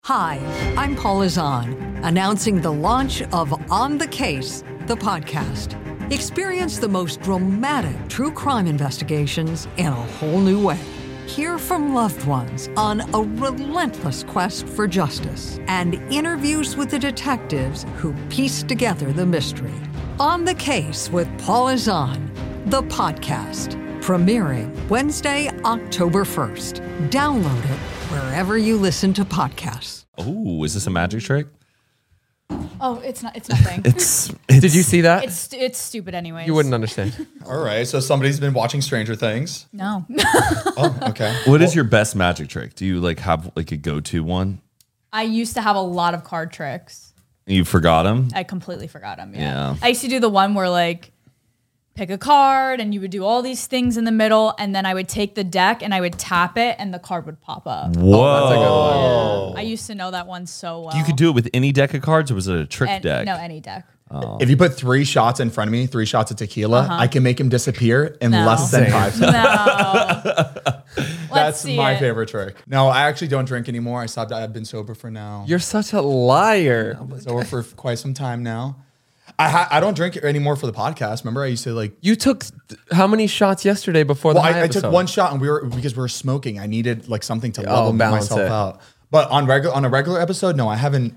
Hi, I'm Paula Zahn, announcing the launch of On the Case, the podcast. Experience the most dramatic true crime investigations in a whole new way. Hear from loved ones on a relentless quest for justice and interviews with the detectives who piece together the mystery. On the Case with Paula Zahn, the podcast, premiering Wednesday, October 1st. Download it wherever you listen to podcasts. Oh, is this a magic trick? Oh, it's not. It's nothing. Did you see that? It's stupid anyways. You wouldn't understand. All right, so somebody's been watching Stranger Things. No. Oh, okay. What is your best magic trick? Do you have a go-to one? I used to have a lot of card tricks. You forgot them? I completely forgot them. Yeah. I used to do the one where pick a card and you would do all these things in the middle, and then I would take the deck and I would tap it and the card would pop up. Whoa. That's a good one. I used to know that one so well. You could do it with any deck of cards, or was it a trick deck? No, any deck. If you put 3 shots in front of me, 3 shots of tequila, I can make him disappear in No. less than 5 seconds. No. That's my favorite trick. No, I actually don't drink anymore. I stopped. I've been sober for now. You're such a liar. I've been sober for quite some time now. I don't drink anymore for the podcast. Remember, I used to You took how many shots yesterday before Well, the I took episode? 1 shot, and because we were smoking. I needed something to level balance myself it. out. But on a regular episode, no, I haven't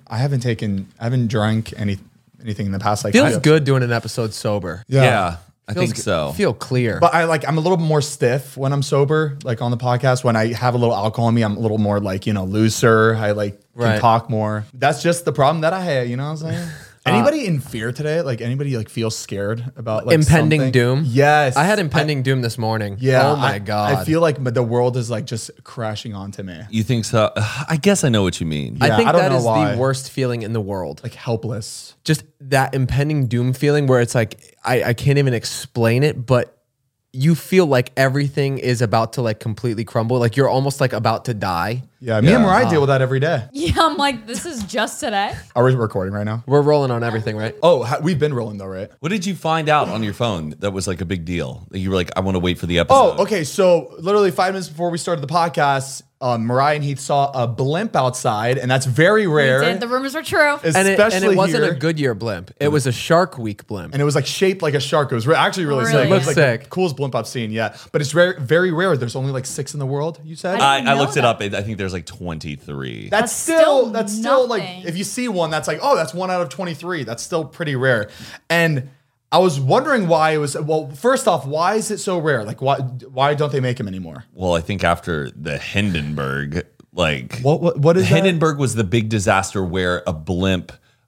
drank anything in the past. Feels good doing an episode sober. Yeah, I Feels think so. Feel clear. But I'm a little more stiff when I'm sober, on the podcast. When I have a little alcohol in me, I'm a little more looser. I can Right. talk more. That's just the problem that I had. You know what I'm saying? Anybody in fear today? Anybody feels scared about impending something? doom? Yes. I had impending doom this morning. Yeah. Oh my God. I feel like the world is just crashing onto me. You think so? I guess I know what you mean. Yeah, I think I don't that know is why. the worst feeling in the world. Helpless. Just that impending doom feeling where it's I can't even explain it, but you feel like everything is about to completely crumble. You're almost about to die. Yeah. Me and Mariah deal with that every day. Yeah, I'm like, this is just today. Are we recording right now? We're rolling on everything, right? Oh, we've been rolling though, right? What did you find out on your phone that was a big deal? That you were I want to wait for the episode. Oh, okay. So literally 5 minutes before we started the podcast, Mariah and Heath saw a blimp outside, and that's very rare. The rumors were true. Especially And it wasn't here. a Goodyear blimp. It was a Shark Week blimp. And it was shaped like a shark. It was actually really sick. Really? It was Looks the sick. coolest blimp I've seen yet. But it's very rare. There's only 6 in the world, you said? I I looked it know up. I think there's 23. That's still still nothing. if you see one, that's that's 1 out of 23. That's still pretty rare. And I was wondering why it was. Well, first off, why is it so rare? Why don't they make them anymore? Well, I think after the Hindenburg, What is that? Hindenburg was the big disaster where a blimp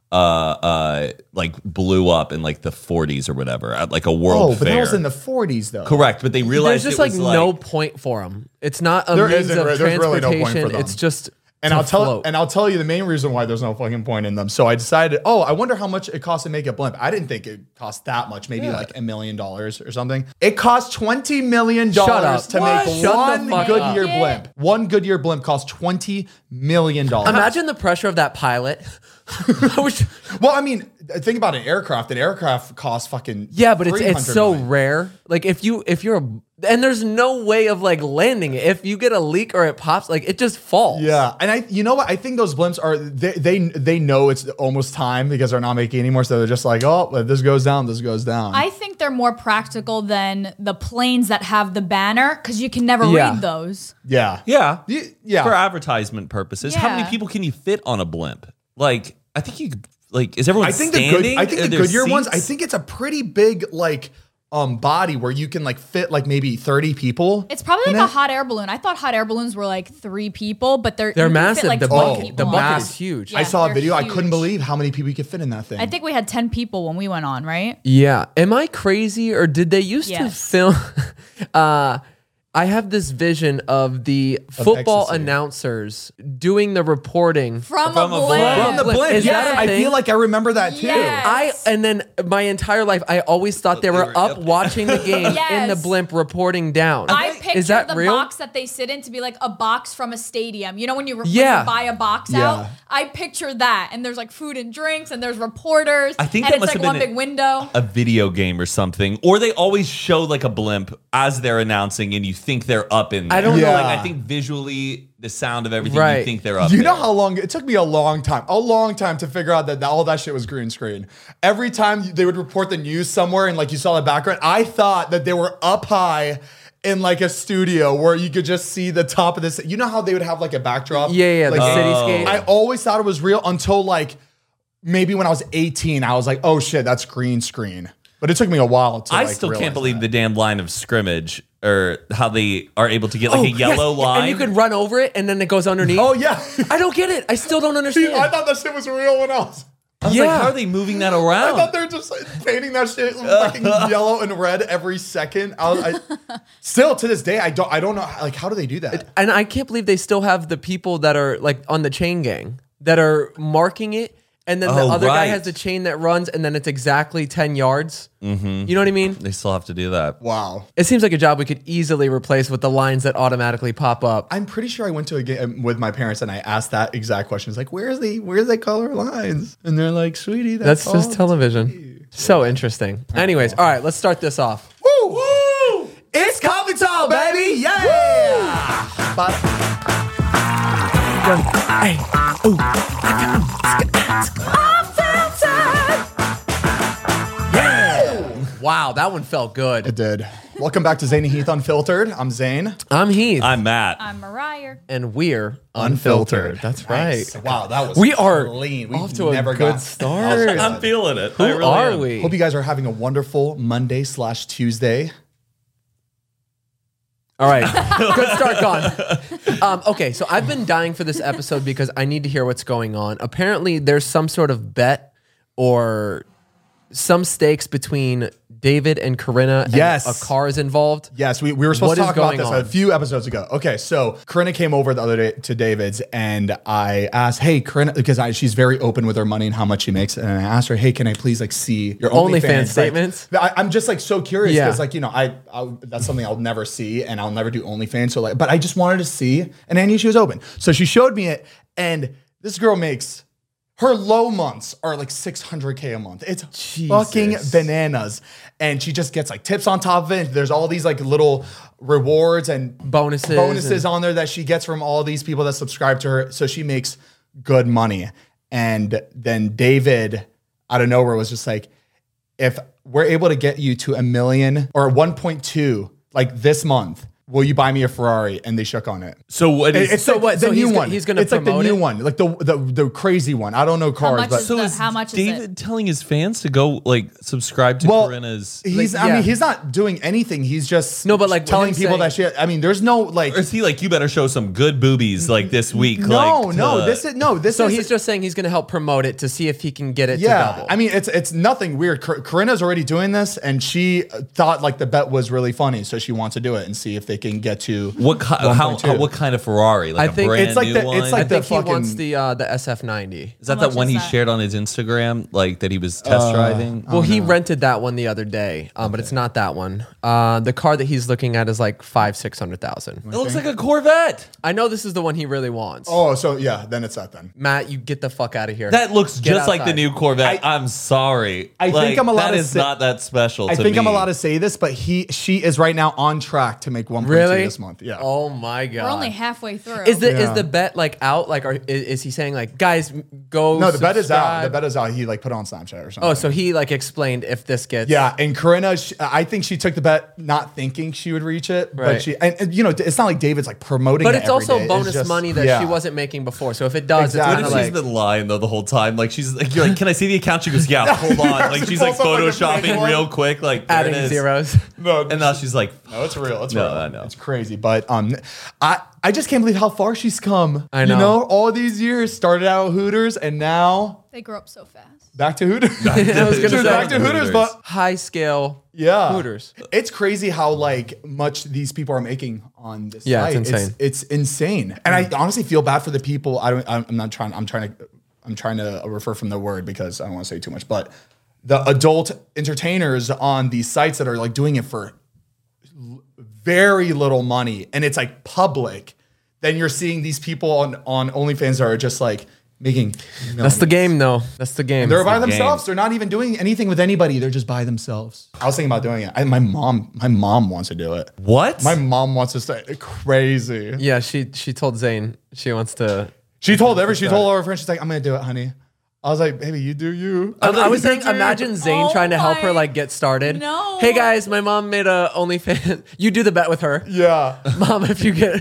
blew up in the 40s or whatever at a world Oh, but fair. that was in the 40s though. Correct, but they There's realized just it was no point for them. It's not a There means isn't, of there's really no point for transportation. them. It's just And to I'll float. tell you the main reason why there's no fucking point in them. So I decided, I wonder how much it costs to make a blimp. I didn't think it cost that much, maybe $1 million or something. It costs $20 million Shut up. to What? make Shut the one fuck Goodyear up. blimp. One Goodyear blimp costs $20 million. Imagine the pressure of that pilot. I wish- Well, I mean, think about an aircraft. An aircraft costs fucking yeah, but it's 300 so million. rare. If you're and there's no way of landing it. If you get a leak or it pops, it just falls. Yeah, and you know what? I think those blimps are they know it's almost time because they're not making anymore. So they're just if this goes down, this goes down. I think they're more practical than the planes that have the banner because you can never Yeah. read those. yeah, Yeah. yeah. For advertisement purposes. How many Yeah. people can you fit on a blimp? I think you could, is everyone I think standing? I think Are the there Goodyear ones. I seats? think it's a pretty big body where you can fit maybe 30 people. It's probably in like a it. hot air balloon. I thought hot air balloons were 3 people, but they're you can massive. Fit, The 20 bucket- people the on bucket it. is huge. Yeah, I saw a they're video. I huge. couldn't believe how many people you could fit in that thing. I think we had 10 people when we went on, right? Yeah. Am I crazy or did they used to Yes. film? I have this vision of the football ecstasy. announcers doing the reporting. From From a a blimp. blimp. From the blimp. Is Yes, that a I thing? feel like I remember that too. Yes. And then my entire life, I always thought they were up watching the game in the Yes. blimp reporting down. I picture Is that the real? box that they sit in to be like a box from a stadium. You know when you Yeah. buy a box Yeah. out? I picture that. And there's like food and drinks and there's reporters. I think and that it's must like have one been big window. a video game or something, or they always show like a blimp as they're announcing, and you think they're up in there. I don't know. Like, Yeah. I think visually, the sound of everything, you Right. think they're up. You know there. how long it took me a long time to figure out that all that shit was green screen. Every time they would report the news somewhere and like you saw the background, I thought that they were up high in like a studio where you could just see the top of this. You know how they would have like a backdrop? Yeah, like the cityscape. I always thought it was real until like maybe when I was 18, I was like, oh shit, that's green screen. But it took me a while to I like, still realize can't believe that. the damn line of scrimmage, or how they are able to get like a yellow yes. line. And you could run over it and then it goes underneath. Oh yeah. I don't get it. I still don't understand. I thought that shit was real when I was. I was like, how are they moving that I around? thought they were just like, painting that shit fucking yellow and red every second. Still to this day, I don't know like how do they do that? And I can't believe they still have the people that are like on the chain gang that are marking it. And then the Oh, other guy right. has the chain that runs and then it's exactly 10 yards. Mm-hmm. You know what I mean? They still have to do that. Wow. It seems like a job we could easily replace with the lines that automatically pop up. I'm pretty sure I went to a game with my parents and I asked that exact question. It's like, where's the color lines? And they're like, sweetie, That's just all television. So interesting. Anyways, all right, let's start this off. Woo! Woo! It's Coffee Talk, baby! Yeah! Wow, that one felt good. It did. Welcome back to Zane and Heath Unfiltered. I'm Zane. I'm Heath. I'm Matt. I'm Mariah. and we're Unfiltered. That's Nice. right. Wow, that was We are clean. off to a good start. I'm feeling it. Who I really are am. we? Hope you guys are having a wonderful Monday/Tuesday. All right. Good start, gone. Okay, so I've been dying for this episode because I need to hear what's going on. Apparently, there's some sort of bet or some stakes between David and Corinna. And Yes. a car is involved. Yes, we were supposed What to is talk about going this on? a few episodes ago. Okay, so Corinna came over the other day to David's, and I asked, "Hey, Corinna," because she's very open with her money and how much she makes, and I asked her, "Hey, can I please like see your OnlyFans OnlyFans statements?" I'm just like so curious Yeah. because like I that's something I'll never see, and I'll never do OnlyFans. So like, but I just wanted to see, and I knew she was open, so she showed me it, and this girl makes. Her low months are like 600K a month. It's fucking bananas. And she just gets like tips on top of it. There's all these like little rewards and Bonuses on there that she gets from all these people that subscribe to her. So she makes good money. And then David out of nowhere was just like, if we're able to get you to 1 million or 1.2 like this month, will you buy me a Ferrari? And they shook on it. So what is It's So like what? the So new he's go- one. he's gonna It's like the promote new it? one, like the crazy one. I don't know cars, much but is the- how much is David it? telling his fans to go like subscribe to Corinna's? He's. Like, I yeah. mean, he's not doing anything. He's just No, but, like, telling him people that saying- shit. I mean, there's no like. Or is he like, you better show some good boobies like this week? No, like, no. to- This So is. he's just saying he's going to help promote it to see if he can get it to yeah, double. I mean, it's nothing weird. Corinna's already doing this, and she thought like the bet was really funny, so she wants to do it and see if they can get to what kind of Ferrari? Like I a think brand it's like new the- one? it's like I think the he wants fucking- the SF90. Is that How that much one is he that? shared on his Instagram? Like that he was test driving? Well, he rented that one the other day, but it's not that one. The car that he's looking at is like 500,000-600,000. It looks like a Corvette. I know this is the one he really wants. Oh, so yeah, then it's that then. Matt, you get the fuck out of here. That looks Get just like the outside. new Corvette. I'm sorry. I think I'm allowed That to is say- not that special. I to think me. I'm allowed to say this, but she is right now on track to make 1.2 Really? this month. Yeah. Oh my god. We're only halfway through. Is the Yeah. bet like out? Like, is he saying like, guys, go? No, the bet is out. subscribe? The bet is out. He like put it on Snapchat or something. Oh, so he like explained if this gets. Yeah, and Corinna, I think she took the bet not thinking she would reach it, Right. but she, and you know, it's not like David's like promoting. But it it's every also day. It's bonus just- money that yeah. she wasn't making before. So if it does, Exactly. What it's if kind she's of like. been lying though the whole time? Like she's like, you're like, can I see the account? She goes, yeah, hold on. Like she's like Pulls up, like, the photoshopping fake one. real quick. Like there Adding it is. zeros. No, And now she's like, no, it's real. It's No, real. I know. It's crazy, but I just can't believe how far she's come. I know. You know, all these years started out Hooters, and now They grow up so fast. back to Hooters. I was gonna Dude, say back to Hooters, but high scale. yeah, Hooters. It's crazy how like much these people are making on this Yeah, site. it's insane. It's insane, and I honestly feel bad for the people. I'm trying to refer from the word because I don't want to say too much, but the adult entertainers on these sites that are like doing it for very little money and it's like public, then you're seeing these people on OnlyFans that are just like making millions. That's the game, though. That's the game. They're by the themselves. game. They're not even doing anything with anybody. They're just by themselves. I was thinking about doing it. My mom wants to do it. What? My mom wants to stay crazy. Yeah, she told Zane she wants to. She told all her friends, she's like, I'm gonna do it, honey. I was like, baby, you do you. I was saying, imagine Zane Oh trying to help her my- like get started. No. Hey guys, my mom made a OnlyFans. You do the bet with her, Yeah. Mom. If you get,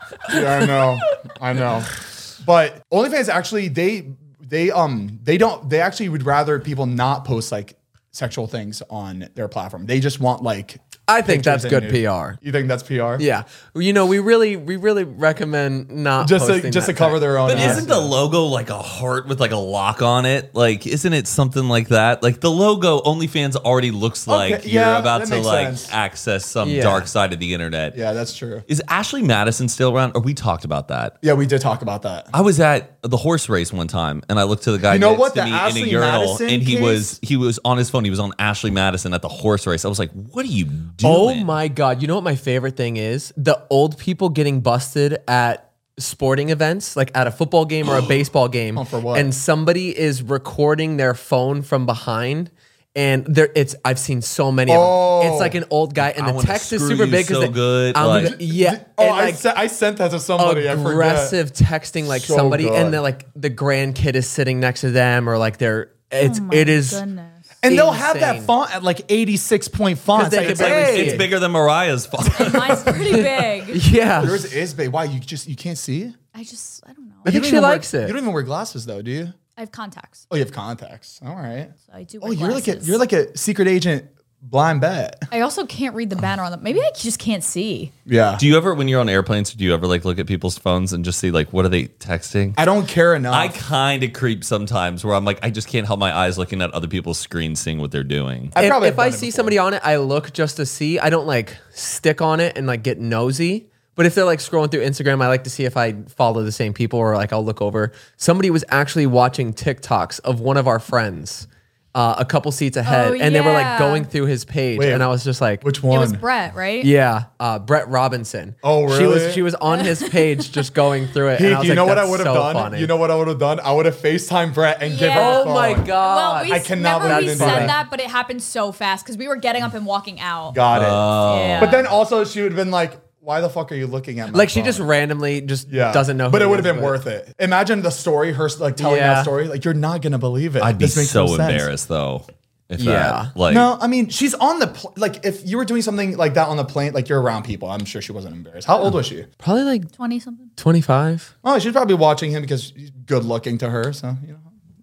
Yeah, I know. But OnlyFans actually, they actually would rather people not post like sexual things on their platform. They just want like. I think that's pictures good and PR. You think that's PR? Yeah, you know, we really recommend not Just posting to that cover text. their own. But ass. isn't the logo like a heart with like a lock on it? Like, isn't it something like that? Like the logo OnlyFans already looks like you're yeah, about that to makes like sense. access some Yeah. dark side of the internet. Yeah, that's true. Is Ashley Madison still around? Or we talked about that? Yeah, we did talk about that. I was at the horse race one time, and I looked to the guy You know next what? to The me in a Ashley urinal, Madison and he case? was on his phone. He was on Ashley Madison at the horse race. I was like, "What are you doing?" Oh my God. You know what my favorite thing is? The old people getting busted at sporting events, like at a football game or a baseball game. Oh, for what? And somebody is recording their phone from behind. And I've seen so many of them. It's like an old guy, and I the wanna text is screw super you big so good, like- yeah. Oh, and like I sent that to somebody. I forget. aggressive texting, like So somebody, good. and then like the grandkid is sitting next to them, or like it is. Goodness. And they'll have that insane. font at like 86-point font. they It's could like, barely see It's it. bigger than Mariah's font. Mine's pretty big. Yeah, yours is big. Why you can't see? I don't know. I think she likes it. You don't even wear glasses though, do you? I have contacts. Oh, you have contacts. All right. So I do Oh, wear glasses. you're like a secret agent blind bet. I also can't read the banner on them. Maybe I just can't see. Yeah. Do you ever, when you're on airplanes, do you ever like look at people's phones and just see like what are they texting? I don't care enough. I kind of creep sometimes where I'm like, I just can't help my eyes looking at other people's screens, seeing what they're doing. I probably if have I done it see before. somebody on it, I look just to see. I don't like stick on it and like get nosy. But if they're like scrolling through Instagram, I like to see if I follow the same people, or like I'll look over. Somebody was actually watching TikToks of one of our friends a couple seats ahead, Oh, and they were like yeah. going through his page, Wait, and I was just like, Which It one? was Brett, right? yeah, Brett Robinson. Oh, She really? was on his page just going through it. and Hey, I was you like, know what I "That's would have so done? funny." You know what I would have done? I would have FaceTime Brett and give her Yeah. the Oh my phone. god! Well, we I cannot remember believe we I didn't said do that. that, but it happened so fast because we were getting up and walking out. Got it. Yeah. But then also she would have been like, why the fuck are you looking at my like she phone? just randomly just doesn't know. But who it he would have is, been worth it. Imagine the story, her like telling Yeah. that story. Like you're not gonna believe it. I'd be This makes so no sense. embarrassed though. If Yeah. that, like, No, I mean she's on the like if you were doing something like that on the plane, like you're around people. I'm sure she wasn't embarrassed. How old was she? Probably like 20 something. 25. Oh, she's probably watching him because he's good looking to her. So you know,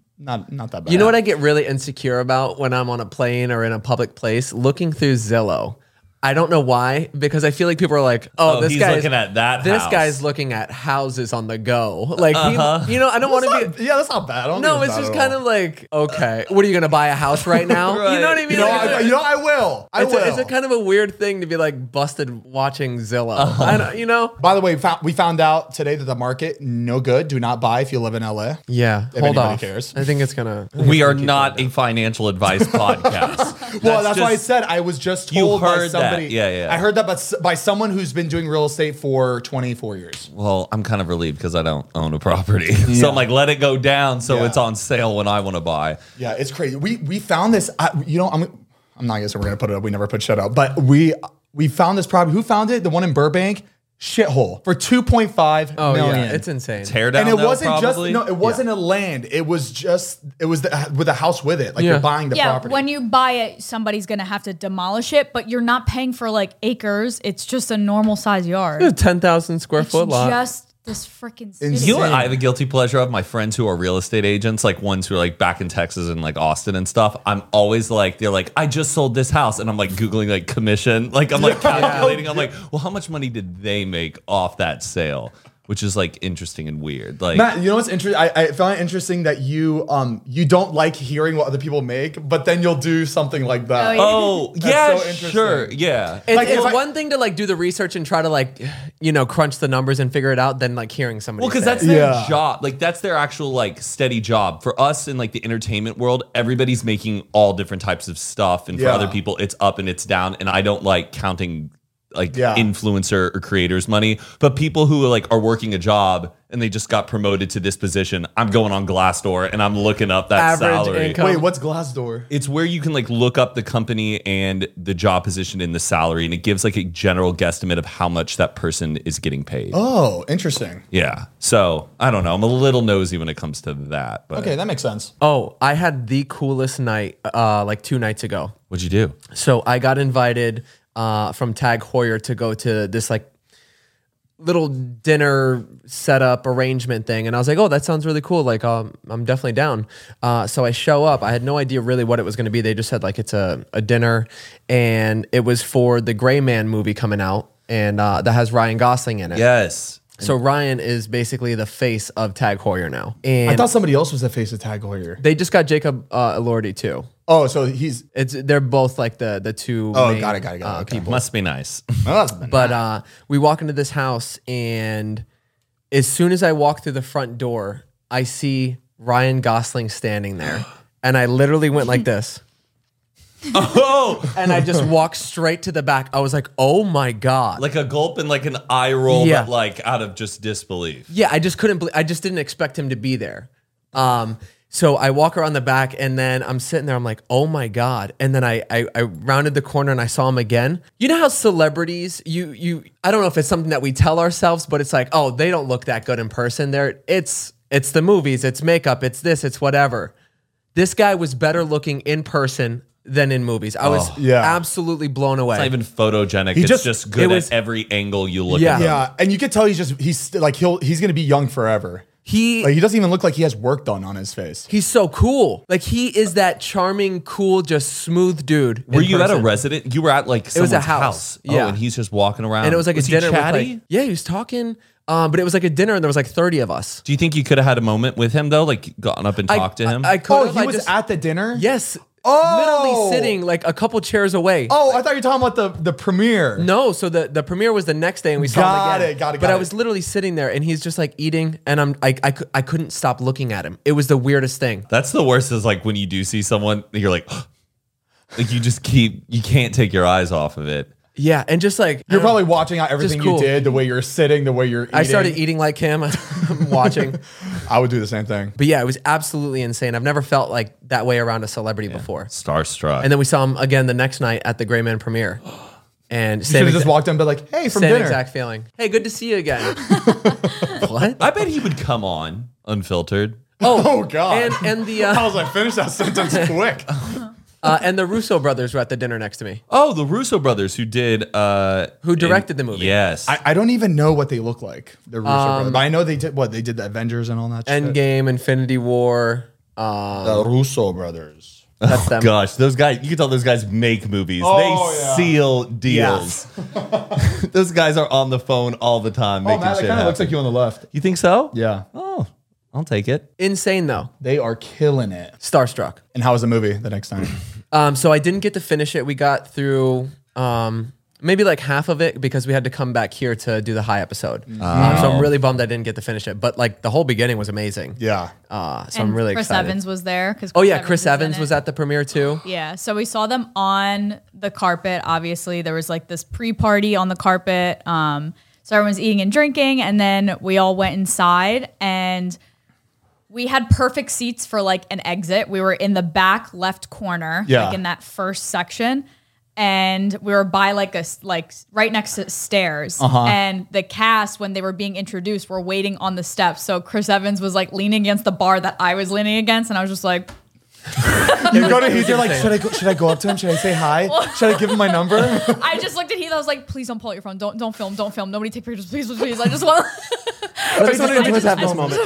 not that bad. You know what I get really insecure about when I'm on a plane or in a public place? Looking through Zillow. I don't know why, because I feel like people are like, Oh, this he's guy's looking at that This house. guy's looking at houses on the go. Like, you know, I don't want to be. Yeah, that's not bad. I don't No, think it's bad just at kind all. of like, okay, what are you gonna buy a house right now? Right. You know what I mean? You know, Like, I will. I it's, will. it's a kind of a weird thing to be like busted watching Zillow. Uh-huh. I don't, you know? By the way, we found out today that the market no good. Do not buy if you live in LA. Yeah, If hold anybody off. cares. I think it's gonna. we are not a financial advice podcast. Well, that's why I just- said I was just You told by heard that. somebody. Yeah. I heard that by someone who's been doing real estate for 24 years. Well, I'm kind of relieved because I don't own a property. So I'm like, let it go down so Yeah. it's on sale when I want to buy. Yeah, it's crazy. We found this. I'm not gonna say we're gonna put it up. We never put shit up, but we found this property. Who found it? The one in Burbank, shithole for 2.5 Oh million. yeah, it's insane. Tear down And it though, wasn't probably? just it wasn't a land. It was with a house with it. Like Yeah. you're buying the Yeah, property. when you buy it, somebody's gonna have to demolish it, but you're not paying for like acres. It's just a normal size yard. A 10,000 square It's foot lot. just this freaking city. Insane. You know what I have a guilty pleasure of? My friends who are real estate agents, like ones who are like back in Texas and like Austin and stuff. I'm always like, they're like, I just sold this house. And I'm like Googling like commission. Like I'm like calculating. I'm like, well, how much money did they make off that sale? Which is like interesting and weird. Like, Matt, you know what's interesting? I find it interesting that you don't like hearing what other people make, but then you'll do something like that. Oh, yeah. oh, That's yeah, so interesting. sure. Yeah. It's, Like, it's if I- one thing to like do the research and try to like, you know, crunch the numbers and figure it out than like hearing somebody. Well, because say that's it. their Yeah. job. Like that's their actual like steady job. For us in like the entertainment world, everybody's making all different types of stuff, and for Yeah. other people, it's up and it's down. And I don't like counting like Yeah. influencer or creators money, but people who like are working a job and they just got promoted to this position. I'm going on Glassdoor and I'm looking up that Average salary. income. Wait, what's Glassdoor? It's where you can like look up the company and the job position in the salary, and it gives like a general guesstimate of how much that person is getting paid. Oh, interesting. Yeah. So I don't know. I'm a little nosy when it comes to that. But Okay, that makes sense. Oh, I had the coolest night like 2 nights ago. what'd you do? So I got invited from Tag Heuer to go to this like little dinner setup arrangement thing, and I was like, oh, that sounds really cool. Like, I'm definitely down. So I show up. I had no idea really what it was going to be. They just said like it's a dinner, and it was for the Gray Man movie coming out, and that has Ryan Gosling in it. Yes. So Ryan is basically the face of Tag Heuer now, and I thought somebody else was the face of Tag Heuer. they just got Jacob Elordi too. Oh, so he's. They're both like the two Oh, main, got it. Okay. people. Must be nice. But we walk into this house, and as soon as I walk through the front door, I see Ryan Gosling standing there, and I literally went like this, Oh, and I just walked straight to the back. I was like, "Oh my god!" like a gulp and like an eye roll, Yeah. but like out of just disbelief. Yeah, I just couldn't. I just didn't expect him to be there. So I walk around the back, and then I'm sitting there. I'm like, "Oh my god!" And then I rounded the corner, and I saw him again. You know how celebrities, I don't know if it's something that we tell ourselves, but it's like, oh, they don't look that good in person. It's the movies, it's makeup, it's this, it's whatever. This guy was better looking in person than in movies. I was yeah. absolutely blown away. It's not even photogenic. He It's just- just good it was- at every angle you look Yeah. at. Yeah, and you could tell he's like he's gonna be young forever. he Like he doesn't even look like he has work done on his face. he's so cool. Like he is that charming, cool, just smooth dude. Were in you at a person. resident? You were at like was someone's a house. Yeah. Oh, and he's just walking around. And it was like a he dinner chatty? with like, yeah, he was talking. But it was like a dinner, and there was like 30 of us. Do you think you could have had a moment with him though? Like gotten up and talked to him? I could Oh, have. he I was just, at the dinner. yes. Oh! Literally sitting like a couple chairs away. Oh, I thought you were talking about the premiere. No, so the premiere was the next day, and we saw Got him again. it, got it, But got I it. was literally sitting there, and he's just like eating, and I couldn't stop looking at him. It was the weirdest thing. That's the worst is like when you do see someone, you're like like you can't take your eyes off of it. Yeah, and just like You're probably watching out everything cool. you did, the way you're sitting, the way you're eating. I started eating like him. I'm watching. I would do the same thing. But yeah, it was absolutely insane. I've never felt like that way around a celebrity before. Starstruck. And then we saw him again the next night at the Gray Man premiere. And You should have just walked in and been like, hey, from same dinner. exact feeling. Hey, good to see you again. What? I bet he would come on unfiltered. Oh, God. And the I was like, finish that sentence quick. and the Russo brothers were at the dinner next to me. Oh, the Russo brothers who did Who directed the movie. Yes. I don't even know what they look like. The Russo brothers. But I know they did what? They did the Avengers and all that shit. Endgame, Infinity War. The Russo brothers. That's them. Gosh, those guys, you can tell those guys make movies. Oh, they yeah. seal deals. Those guys are on the phone all the time Oh, making Matt, that shit kind of looks happen. like you on the left. You think so? Yeah. Oh, I'll take it. Insane though. They are killing it. Starstruck. And how was the movie the next time? So I didn't get to finish it. We got through maybe like half of it because we had to come back here to do the high episode. So I'm really bummed I didn't get to finish it. But like the whole beginning was amazing. Yeah. So I'm really Chris excited. Evans was there. Oh yeah, Chris Evans was at the premiere too. Yeah, so we saw them on the carpet. Obviously, there was like this pre-party on the carpet. So everyone's eating and drinking, and then we all went inside, and we had perfect seats for like an exit. We were in the back left corner, Yeah. like in that first section, and we were by like right next to stairs. And the cast, when they were being introduced, were waiting on the steps. So Chris Evans was like leaning against the bar that I was leaning against, and I was just like. You go to Heath, you're like, should I go up to him? Should I say hi? Should I give him my number? I just looked at Heath. I was like, "Please don't pull out your phone. Don't film. Don't film. Nobody take pictures. Please, please. I just want." Let me just Chris Evans moment.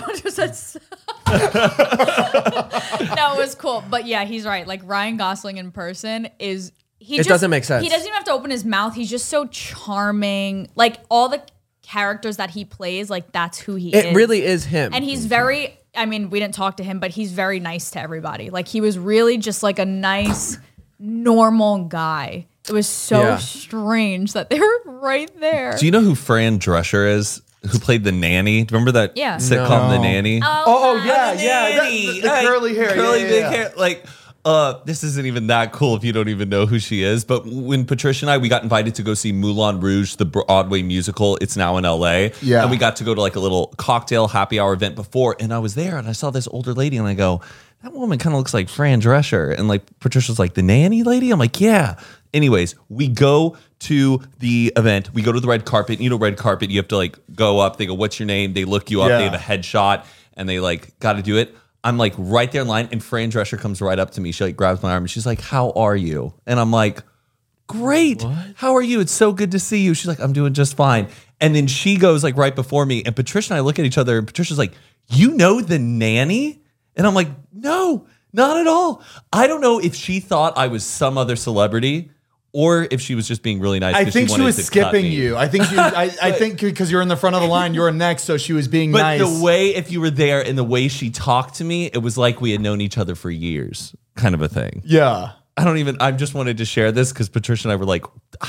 No, it was cool, but yeah, he's right. Like Ryan Gosling in person is It doesn't make sense. He doesn't even have to open his mouth. He's just so charming. Like all the characters that he plays, like that's who he is. It really is him. And he's very. I mean, we didn't talk to him, but he's very nice to everybody. Like he was really just like a nice, normal guy. It was so Yeah. strange that they were right there. Do you know who Fran Drescher is? Who played the nanny? Remember that Yeah. sitcom, The No. Nanny? Oh, yeah, yeah. Nanny. The curly hair. Curly yeah, big yeah. hair. Like, This isn't even that cool if you don't even know who she is. But when Patricia and I, we got invited to go see Moulin Rouge, the Broadway musical. It's now in LA. Yeah. And we got to go to like a little cocktail happy hour event before. And I was there and I saw this older lady and I go, that woman kind of looks like Fran Drescher. And like Patricia's like, the nanny lady? I'm like, yeah. Anyways, we go to the event. We go to the red carpet. You know, red carpet, you have to like go up. They go, what's your name? They look you up. Yeah. They have a headshot and they like got to do it. I'm like right there in line and Fran Drescher comes right up to me. She like grabs my arm and she's like, how are you? And I'm like, great. What? How are you? It's so good to see you. She's like, I'm doing just fine. And then she goes like right before me and Patricia and I look at each other and Patricia's like, you know the nanny? And I'm like, no, not at all. I don't know if she thought I was some other celebrity or if she was just being really nice. I think she was skipping you. you. I think I think because you're in the front of the line, you're next, so she was being But nice. the way, if you were there and the way she talked to me, it was like we had known each other for years, kind of a thing. Yeah. I just wanted to share this because Patricia and I were like,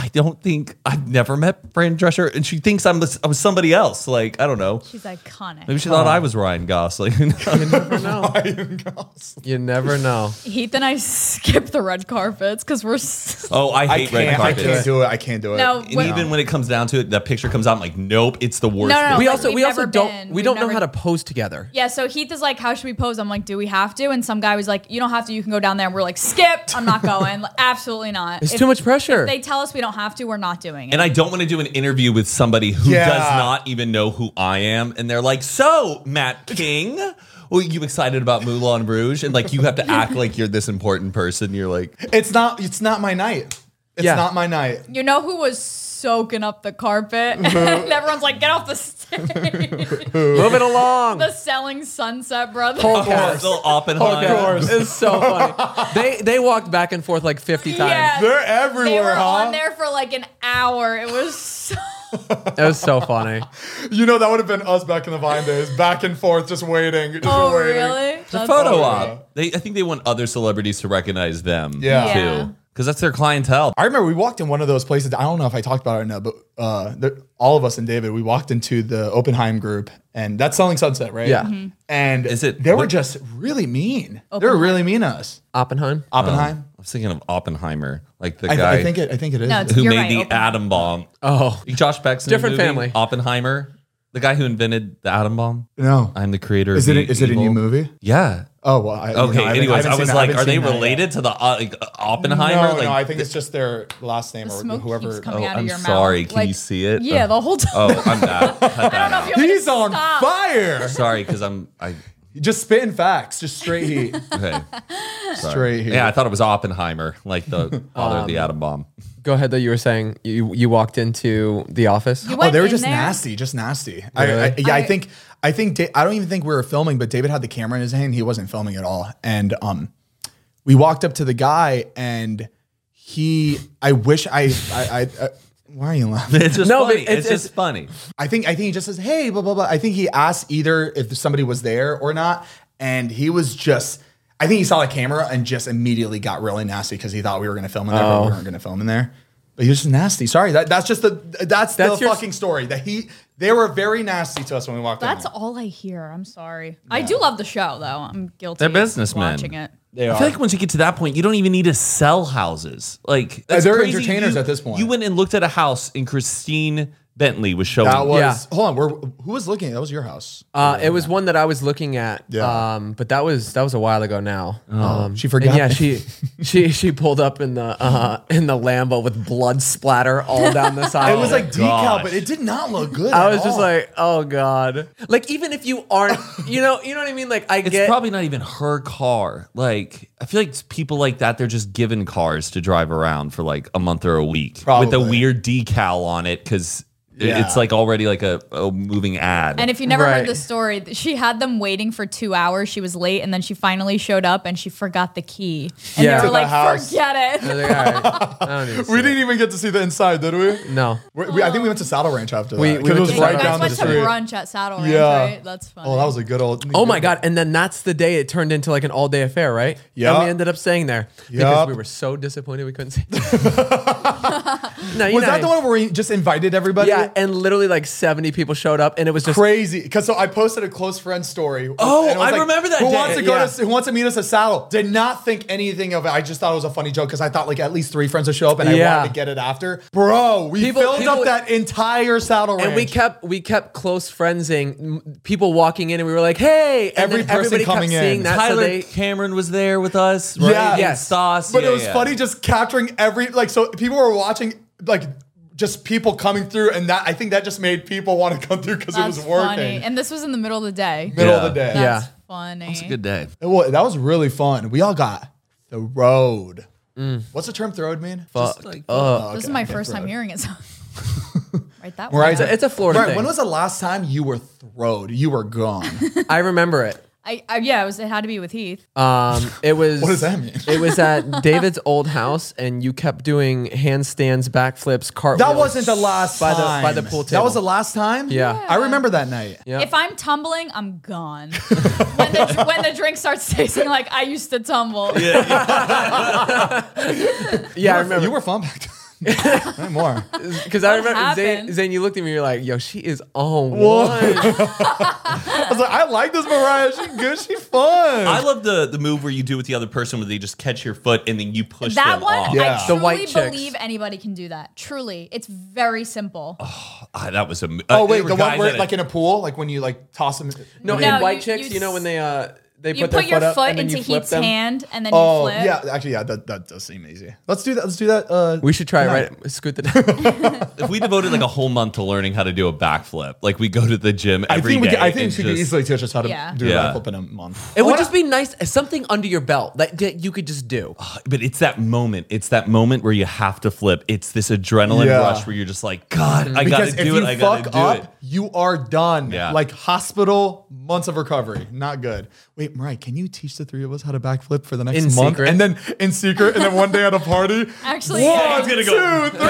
I've never met Fran Drescher and she thinks I was somebody else. Like, I don't know. She's iconic. Maybe she thought I was Ryan Gosling. You never know. You never know. Heath and I skip the red carpets because we're. Oh, I hate red I carpets. can't do it. I can't do it. No, And even when it comes down to it, that picture comes out, I'm like, nope, it's the worst. No. We like, also we've we also never don't been. we We've don't know never- how to pose together. Yeah, so Heath is like, how should we pose? I'm like, do we have to? And some guy was like, you don't have to. You can go down there. And we're like, skip. I'm not going. Like, absolutely not. It's too much pressure. If they tell us we don't have to, we're not doing it. And I don't want to do an interview with somebody who Yeah. does not even know who I am. And they're like, so, Matt King, well, you excited about Moulin Rouge? And like, you have to act like you're this important person. You're like, It's not my night. It's Yeah. not my night. You know who was soaking up the carpet? And everyone's like, get off the stage. Moving along. The Selling Sunset Brothers. little Oppenheimer. It's so funny. They walked back and forth like 50 times. Yeah. They're They everywhere, were huh? on there for like an hour. It was so. It was so funny. You know, that would have been us back in the Vine days, back and forth, just waiting. Just Oh, waiting. really? It's a That's photo funny. op. I think they want other celebrities to recognize them Yeah. Yeah. too. Because that's their clientele. I remember we walked in one of those places. I don't know if I talked about it or not, but all of us and David, we walked into the Oppenheim group, and that's Selling Sunset, right? Yeah. Mm-hmm. And Is it- they were what- just really mean. They were really mean to us. Oppenheim. Oppenheim. I was thinking of Oppenheimer, like the guy I think it is. No, it's- who You're made right, the Oppenheimer. atom bomb. Oh. Josh Beck's Different family. Oppenheimer, the guy who invented the atom bomb. No. I'm the creator. Is of it a new evil. movie? Yeah. Oh, well. Okay. Anyways, I was like, are they related to to the Oppenheimer? No, like, I think it's just their last name The or smoke whoever. keeps coming Oh, out of I'm your mouth. sorry. Can you see it? Yeah, the whole time. Oh, I'm bad. Cut that I don't know if out. you want me to He's on stop. fire. Sorry, because I Just spitting facts, just straight heat. okay. Straight heat. Yeah, I thought it was Oppenheimer, like the father of the atom bomb. Go ahead though. You were saying you walked into the office. You Oh, went they were in just there? nasty, just nasty. Really? I think I don't even think we were filming, but David had the camera in his hand. He wasn't filming at all, and we walked up to the guy, and I wish I why are you laughing? It's just No, but funny. It's just funny. I think he just says, "Hey, blah blah blah." I think he asked either if somebody was there or not, and he was just. I think he saw the camera and just immediately got really nasty because he thought we were going to film in there, but we weren't going to film in there. But he was just nasty. Sorry, that's the your- fucking story. They were very nasty to us when we walked in. That's all I hear. I'm sorry. I do love the show, though. I'm guilty. They're of businessmen. Watching it. They I feel like once you get to that point, you don't even need to sell houses. Like that's they're crazy. entertainers at this point. You went and looked at a house, and Christine Bentley was showing. That was Yeah. hold on. Who was looking? That was your house. It was one that I was looking at. Yeah. But that was a while ago now. She forgot. and yeah, she pulled up in the Lambo with blood splatter all down the side. It was like decal, gosh. but it did not look good. I at was just all. like, oh god. Like even if you aren't, you know what I mean. Like I It's get. probably not even her car. Like I feel like people like that, they're just given cars to drive around for like a month or a week with a Probably. weird decal on it because Yeah. it's like already like a moving ad. And if you never Right. heard the story, she had them waiting for 2 hours. She was late, and then she finally showed up, and she forgot the key. And Yeah. they To were the like, house. forget I it. was like, all right, I don't need to see we it. didn't even get to see the inside, did we? No. I think we went to Saddle Ranch after that. We 'cause went it was to You right Saddle guys down the went to street. brunch at Saddle Ranch, Yeah. right? That's funny. Oh, that was a good old. Oh my god! And then that's the day it turned into like an all-day affair, right? Yeah. And we ended up staying there because Yup. we were so disappointed we couldn't see. No, Was that the one where he just invited everybody? Yeah, and literally like 70 people showed up, and it was just Crazy. Because so I posted a close friend story. Oh, and it was I remember that Who day. wants to go Yeah. who wants to meet us at Saddle? Did not think anything of it. I just thought it was a funny joke because I thought like at least 3 friends would show up and I Yeah. wanted to get it after. Bro, we filled up that entire Saddle ranch. and we kept close friendsing people walking in, and we were like, "Hey!" And Every then person everybody coming kept in. seeing that. Tyler so they, Cameron was there with us, right? Yeah. And Yes. Stas. But Yeah, it was yeah. funny just capturing every like so people were watching like just people coming through and that I think that just made people want to come through because it That's was working. funny. And this was in the middle of the day. Middle Yeah. of the day. Yeah. That's funny. It's a good day. Well, that was really fun. We all got the road. What's the term throwed mean? fuck. This is my first time hearing it. So. Right that Right. way. It's a Florida Right. thing. When was the last time you were throwed? You were gone. I remember it. It had to be with Heath. It was. What does that mean? It was at David's old house, and you kept doing handstands, backflips, cartwheels. That wasn't the last by time. the pool table. That was the last time? Yeah. I remember that night. Yeah. If I'm tumbling, I'm gone. when the drink starts tasting like I used to tumble. Yeah, I remember. You were fun back then. Not more. Because I remember Zane, happened? Zane, you looked at me, you're like, "Yo, she is on one." I was like, I like this Mariah. She's good. She's fun. I love the move where you do with the other person where they just catch your foot and then you push That them one, off. Yeah. I The truly white chicks. believe anybody can do that. Truly. It's very simple. That was a. Oh wait, there were the one guys where that- like in a pool, like when you like toss them. No, No, in white you- chicks, you when they You put their put your foot up foot and then into you flip Heath's them. hand and then Oh you flip. yeah, actually yeah, that does seem easy. Let's do that. Let's do that. We should try it tonight. right. Scoot the. if we devoted like a whole month to learning how to do a backflip, like we go to the gym I every think day. I think and she could just- easily teach us how to Yeah. do Yeah. a backflip in a month. It would just be nice, something under your belt that you could just do. But it's that moment. It's that moment where you have to flip. It's this adrenaline Yeah. rush where you're just like, God, I got Because to if do you it. I got to fuck do up, it. you are done. Yeah. Like hospital, months of recovery. Not good. Wait, Mariah, can you teach the 3 of us how to backflip for the next In month? secret? And then in secret, and then one day at a party. Actually, One, yeah. It's gonna go- 2,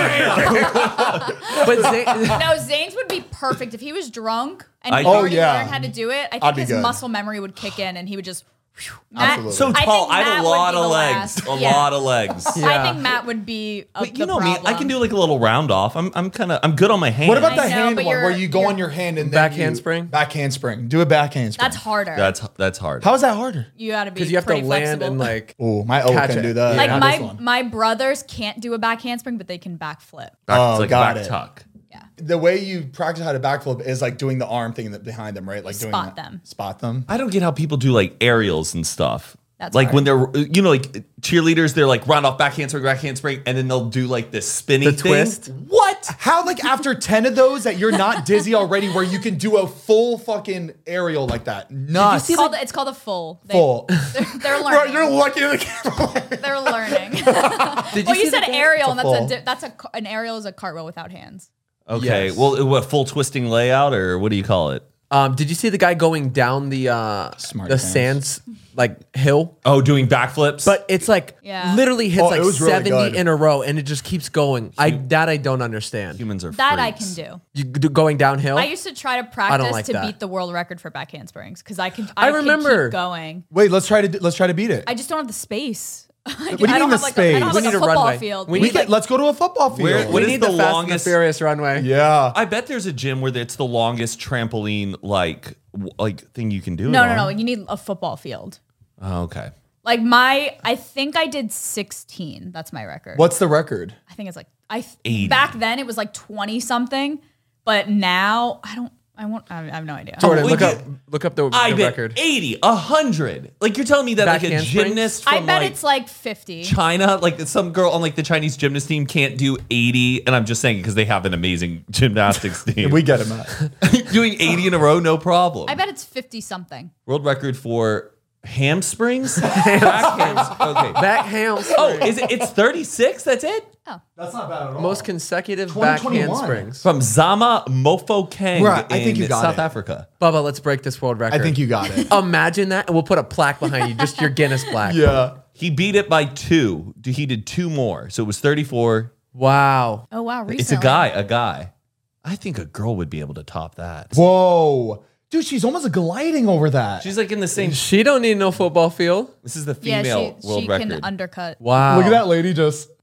3. But Zane, No, Zane's would be perfect if he was drunk and I- he Oh, already yeah. learned how to do it. I I'd think be his good. muscle memory would kick in and he would just. Matt, Absolutely. So I tall. think I Matt have a would lot be of the legs. last. A Yeah. lot of legs. I Yeah. think Matt would be. But the you know me. I problem. can do like a little round off. I'm good on my hand. What about I the know, hand but one where you're- you go you're- on your hand and Back then handspring? Back handspring. Do a back handspring. That's harder. That's hard. How is that harder? you got to be because you have to pretty land flexible. and like. Oh, my O Catch can it. do that. Yeah. Like Not this one. my brothers can't do a back handspring, but they can backflip. It's like got a back it. tuck. Yeah. The way you practice how to backflip is like doing the arm thing behind them, right? Like doing spot that. them. Spot them. I don't get how people do like aerials and stuff. That's like hard. when they're, like cheerleaders, they're like round off back handspring, and then they'll do like this spinny The thing. twist? What? How like after 10 of those that you're not dizzy already where you can do a full fucking aerial like that? Nuts. It's called a full. Full. They're Bro, learning. you're lucky in the camera. They're learning. Did Well, you see said the guy- aerial, and full. an aerial is a cartwheel without hands. Okay, Yes. well, what full twisting layout or what do you call it? Did you see the guy going down the Smart the pants. sands like hill? Oh, doing backflips. But it's like Yeah. literally hits Oh, like it was really 70 good. in a row, and it just keeps going. I don't understand. humans are That I freaks. can do. You going downhill? I used to try to practice like to that. beat the world record for back handsprings because I could. I could remember. keep going. Wait, let's try to beat it. I just don't have the space. What do you mean the space? I don't have We like need a a football runway. field. We We need get, let's go to a football field. Where- we what is need the the Fast and the longest- Furious runway. Yeah. I bet there's a gym where it's the longest trampoline like thing you can do. No, it no, on. no. You need a football field. Oh, okay. Like I think I did 16. That's my record. What's the record? I think it's like 80. back then it was like 20 something, but now I have no idea. Jordan, we look get- up the I bet record. 80, 100. Like you're telling me that Back like a handspring? gymnast I from bet like it's like 50. China, like some girl on like the Chinese gymnast team can't do 80, and I'm just saying because they have an amazing gymnastics team. We get him at. Doing 80 in a row, no problem. I bet it's 50 something. World record for hamstrings. Back okay. Back hamstring. Oh, is it? It's 36. That's it. That's not bad at all. Most consecutive back 2021. handsprings. From Zama Mofo Kang Right, I think in you got South it. Africa. Bubba, let's break this world record. I think you got it. Imagine that, and we'll put a plaque behind you, just your Guinness plaque. Yeah. He beat it by 2. He did 2 more, so it was 34. Wow. Oh wow, recently. It's a guy. I think a girl would be able to top that. Whoa. Dude, she's almost gliding over that. She's like in the same. She don't need no football field. This is the Yeah, female she world record. can undercut. Wow. Look at that lady just.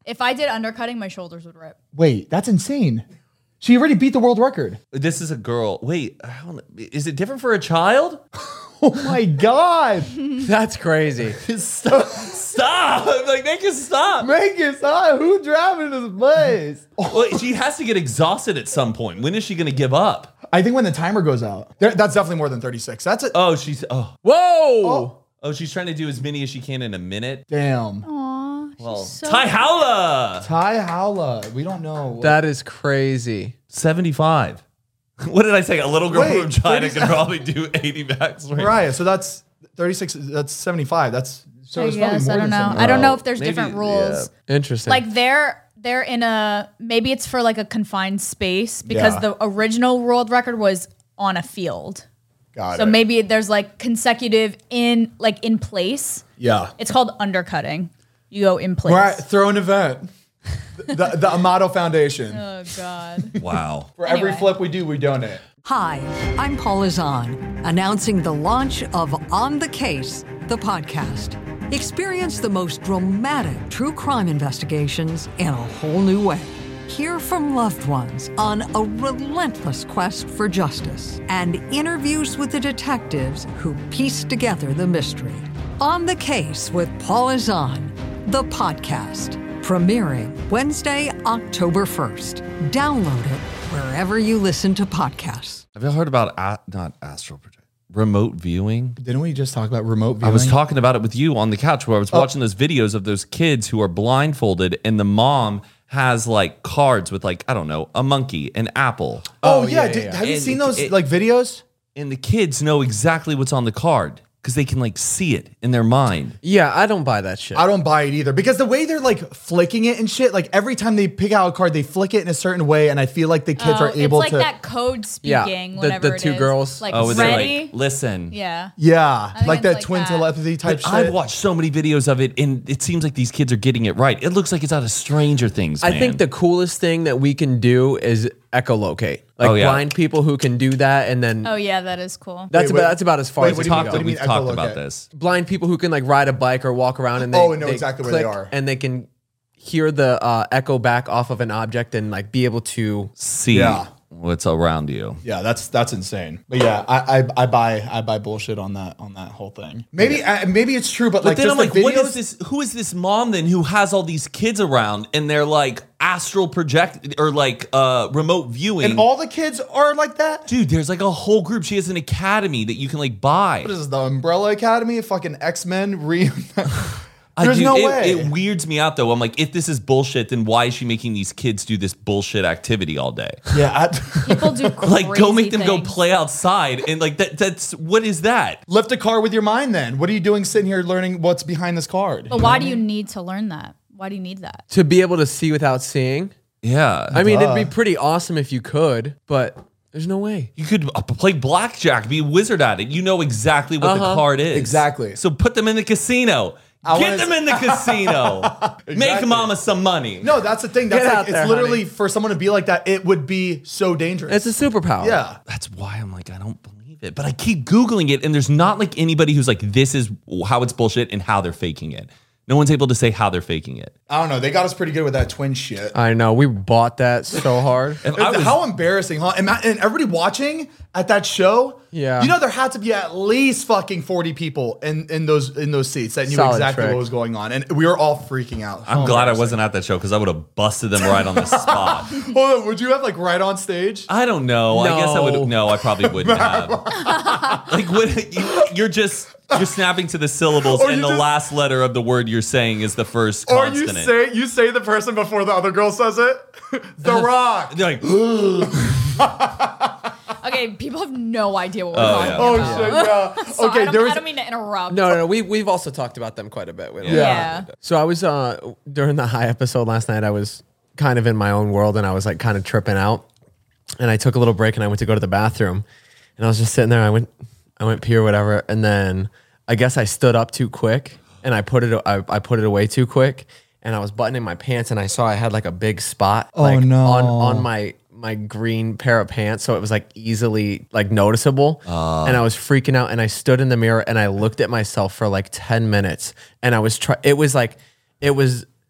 If I did undercutting, my shoulders would rip. Wait, that's insane. She already beat the world record. This is a girl. Wait, is it different for a child? Oh my God. That's crazy. Stop! Like, make it stop. Make it stop. Who driving this place? Well, she has to get exhausted at some point. When is she going to give up? I think when the timer goes out. That's definitely more than 36. That's it. Oh, she's Whoa! she's trying to do as many as she can in a minute. Damn. Well, so Ty Howla, Ty Howla. We don't know. That is crazy. 75. What did I say? A little girl Wait, from China 30 can probably do 80 back swings. Mariah, so that's 36. That's 75. That's so I it's probably guess more I don't than know. 75. I don't know if there's Maybe- different rules. Interesting. Like they're in a maybe it's for like a confined space because Yeah. the original world record was on a field. Got So it. maybe there's like consecutive in place. Yeah. It's called undercutting. You go in place. Mariah, throw an event. The Amato Foundation. Oh God. Wow. For every Anyway. flip we do, we donate. Hi, I'm Paula Zahn, announcing the launch of On the Case, the podcast. Experience the most dramatic true crime investigations in a whole new way. Hear from loved ones on a relentless quest for justice and interviews with the detectives who piece together the mystery. On the Case with Paula Zahn, the podcast, premiering Wednesday, October 1st. Download it wherever you listen to podcasts. Have you heard about not astral project, remote viewing? Didn't we just talk about remote viewing? I was talking about it with you on the couch where I was watching those videos of those kids who are blindfolded and the mom has like cards with like, I don't know, a monkey, an apple. Oh, yeah, yeah. yeah. Have you And seen those it- like videos? And the kids know exactly what's on the card because they can like see it in their mind. yeah, I don't buy that shit. I don't buy it either because the way they're like flicking it and shit, like every time they pick out a card, they flick it in a certain way, and I feel like the kids are able it's like to. that code Yeah, speaking. the Whenever two it is. girls. Like Oh, and they're ready. like, listen. Yeah. Yeah, think like it's that like twin that. telepathy type But shit. I've watched so many videos of it, and it seems like these kids are getting it right. It looks like it's out of Stranger Things. I man. think the coolest thing that we can do is echolocate. Like Oh, yeah. blind people who can do that, and then Oh yeah, that is cool. that's Wait, about as far wait, as what it do you can mean- go. what do you mean We've talked echolocate? about this. Blind people who can like ride a bike or walk around and they, Oh, and know they exactly where they click are. and they can hear the echo back off of an object and like be able to. See Yeah. what's around you. Yeah, that's insane. But yeah, I buy bullshit on that whole thing. Maybe maybe it's true, but But like then just I'm like, the what videos, is this? Who is this mom then who has all these kids around and they're like astral project or like remote viewing? and all the kids are like that. Dude, there's like a whole group. She has an academy that you can like buy. What is this, the Umbrella Academy? Fucking X-Men There's no way. It weirds me out though. I'm like, if this is bullshit, then why is she making these kids do this bullshit activity all day? Yeah, People do crazy Like, go make them go things. play outside and like that's what is that? lift a car with your mind. Then what are you doing sitting here learning what's behind this card? But why do you need to learn that? Why do you need that? To be able to see without seeing. Yeah, I mean, it'd be pretty awesome if you could, but there's no way. you could play blackjack, be a wizard at it. You know exactly what the card is. Exactly. So put them in the casino. I Get wanna them in the casino. Make Exactly. mama some money. No, that's the thing. That's Get like out it's there, literally honey. for someone to be like that. It would be so dangerous. It's a superpower. yeah. That's why I'm like, I don't believe it. But I keep Googling it, and there's not like anybody who's like, this is how it's bullshit and how they're faking it. No one's able to say how they're faking it. I don't know. They got us pretty good with that twin shit. I know. We bought that so hard. If I was, How embarrassing, huh? And everybody watching at that show, Yeah. you know there had to be at least fucking 40 people in those seats that knew Solid exactly trick. what was going on, and we were all freaking out. I'm glad I wasn't at that show because I would have busted them right on the spot. Hold on, would you have like right on stage? I don't know. I guess I would. No. No, I probably wouldn't have. Like, you're snapping to the syllables, Or and you the just- last letter of the word you're saying is the first Or consonant. you say the person before the other girl says it. The Rock. They're like, Okay, people have no idea what we're Oh, talking yeah. Oh about. shit, yeah. So Okay, there was I don't mean to interrupt. No, we've also talked about them quite a bit. We don't- Yeah. So I was during the high episode last night. I was kind of in my own world, and I was like kind of tripping out. And I took a little break, and I went to go to the bathroom, and I was just sitting there. I went pee or whatever, and then I guess I stood up too quick, and I put it away too quick, and I was buttoning my pants, and I saw I had like a big spot like no. on my green pair of pants, so it was like easily like noticeable, and I was freaking out, and I stood in the mirror and I looked at myself for like 10 minutes, and I was it was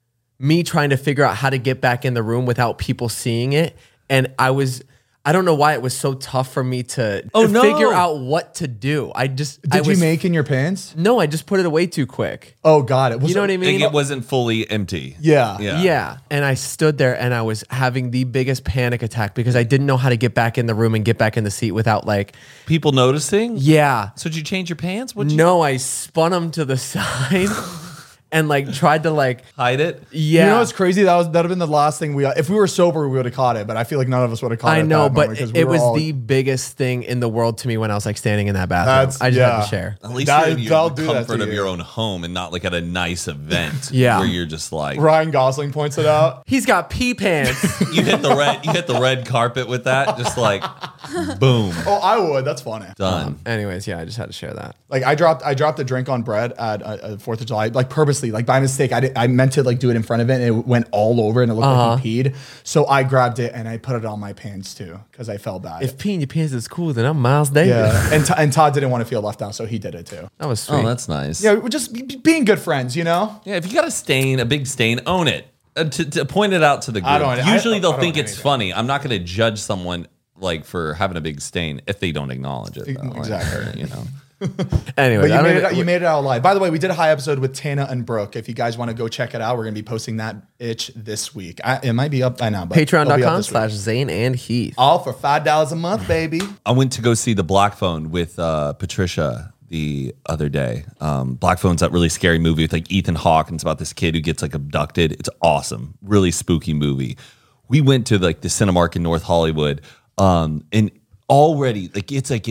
me trying to figure out how to get back in the room without people seeing it. And I don't know why it was so tough for me to figure out what to do. Did you make in your pants? No, I just put it away too quick. Oh, got it. You know what I mean? Like it wasn't fully empty. Yeah. Yeah. And I stood there and I was having the biggest panic attack because I didn't know how to get back in the room and get back in the seat without like, People noticing? yeah. So did you change your pants? What'd you No, I spun them to the side and like tried to like, hide it? yeah. You know what's crazy? That'd have been the last thing if we were sober, we would have caught it. But I feel like none of us would have caught it. I know, at that but moment 'cause it we were was all- the biggest thing in the world to me when I was like standing in that bathroom. I just had to share. At least That- you're in they'll the do that comfort to of you. your own home and not like at a nice event Yeah. where you're just like Ryan Gosling points it out. He's got pee pants. you hit the red carpet with that, just like boom. Oh, I would. That's funny. Done. Anyways, yeah, I just had to share that. Like I dropped a drink on bread at 4th of July, like purposely, like by mistake. I meant to like do it in front of it, and it went all over, and it looked like he peed. So I grabbed it and I put it on my pants too because I felt bad. If peeing your pants is cool, then I'm Miles Davis. yeah, and Todd didn't want to feel left out, so he did it too. That was sweet. Oh, that's nice. Yeah, we're just being good friends, you know. Yeah, if you got a big stain, own it. To point it out to the group. Usually they'll think it's funny. I'm not going to judge someone like for having a big stain if they don't acknowledge it. Though. Exactly. Like, you know. Anyway, But you made it out live. By the way, we did a high episode with Tana and Brooke. If you guys want to go check it out, we're going to be posting that itch this week. It might be up by now, but it'll be up this week. Patreon.com/Zane and Heath. All for $5 a month, baby. I went to go see The Black Phone with Patricia the other day. Black Phone's that really scary movie with like Ethan Hawke, and it's about this kid who gets like abducted. It's awesome, really spooky movie. We went to like the Cinemark in North Hollywood, and already like it's like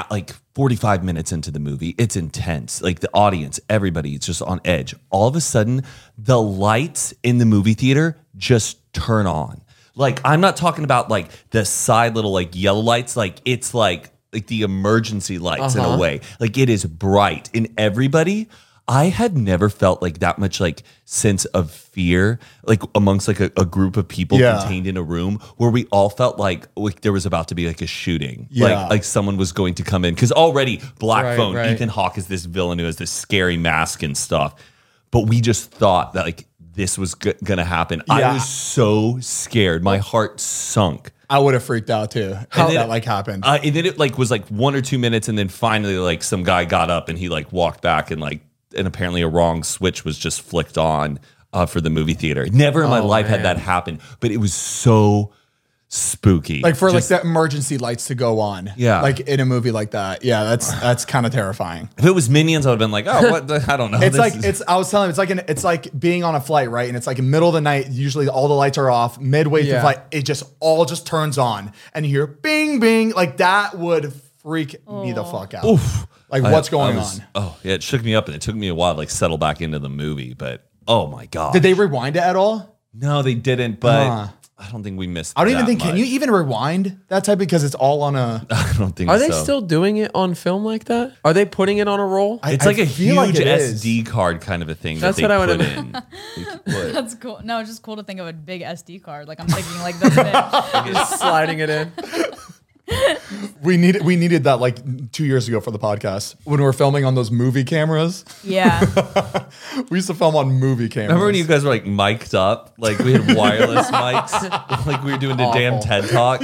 45 minutes into the movie, it's intense. Like the audience, everybody, it's just on edge. All of a sudden, the lights in the movie theater just turn on. Like I'm not talking about like the side little like yellow lights. Like it's like the emergency lights in a way. Like it is bright in everybody. I had never felt like that much like sense of fear, like amongst like a group of people contained in a room where we all felt like there was about to be like a shooting. Yeah. Like someone was going to come in. Because already Black Phone, right. Ethan Hawke is this villain who has this scary mask and stuff. But we just thought that like this was going to happen. Yeah. I was so scared. My heart sunk. I would have freaked out too. How that like happened. And then it like was like 1 or 2 minutes, and then finally like some guy got up and he like walked back, and apparently a wrong switch was just flicked on for the movie theater. Never in my life had that happen, but it was so spooky. Like for like the emergency lights to go on. Yeah. Like in a movie like that. Yeah, that's kind of terrifying. If it was Minions, I would have been like, oh, what? I don't know. I was telling him, it's like being on a flight, right? And it's like in the middle of the night, usually all the lights are off. Midway through the flight, it just all turns on. And you hear bing, bing. Like that would freak me the fuck out. Oof. Like what's going on? Oh, yeah, it shook me up, and it took me a while to like settle back into the movie. But oh my god, Did they rewind it at all? No, they didn't. But I don't think we missed. I don't even that think. Can much. you even rewind that type because it's all on a? I don't think. Are they so. still doing it on film like that? Are they putting it on a roll? It's I like a feel huge like it is. SD card kind of a thing. That's that what I they would put have- in. They could put- That's cool. No, it's just cool to think of a big SD card. Like I'm thinking like this big. Just sliding it in. We needed that like 2 years ago for the podcast when we were filming on those movie cameras. Yeah. We used to film on movie cameras. Remember when you guys were like mic'd up? Like we had wireless mics? Like we were doing the damn TED Talk?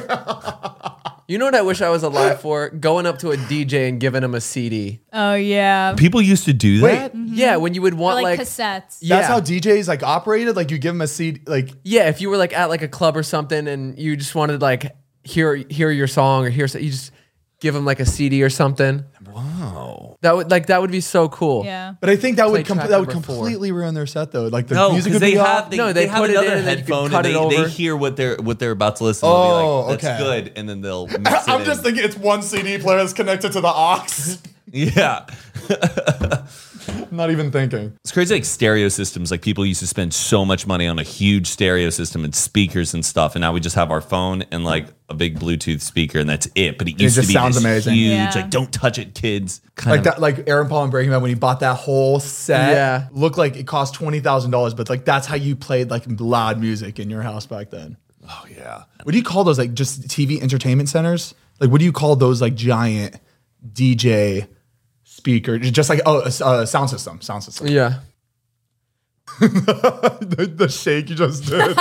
You know what I wish I was alive for? Going up to a DJ and giving him a CD. Oh yeah. People used to do that? Yeah, when you would Or want like like cassettes. Yeah. That's how DJs like operated. Like you give them a CD. Like yeah, if you were like at like a club or something and you just wanted like hear your song or you just give them like a CD or something. Wow. That would be so cool. Yeah. but I think that would Play track that would number 4. completely ruin their set though. Like the No, music because would they be have off. they, No, they they have put it another in and then you could headphone cut and it they over. hear what they're about to listen to. Oh, They'll be like, that's okay. good, and then they'll mix it I'm in. just thinking it's one CD player that's connected to the aux. Yeah. I'm not even thinking. It's crazy, like stereo systems. Like people used to spend so much money on a huge stereo system and speakers and stuff, and now we just have our phone and like a big Bluetooth speaker, and that's it. But it used just to be sounds this amazing. huge. Yeah. Like, don't touch it, kids. Kind Like of. that, like Aaron Paul and Breaking Bad when he bought that whole set. Yeah. Looked like it cost $20,000, but like that's how you played like loud music in your house back then. Oh yeah. What do you call those? Like just TV entertainment centers? Like what do you call those? Like giant DJ speaker, just like a sound system. Yeah. The shake you just did.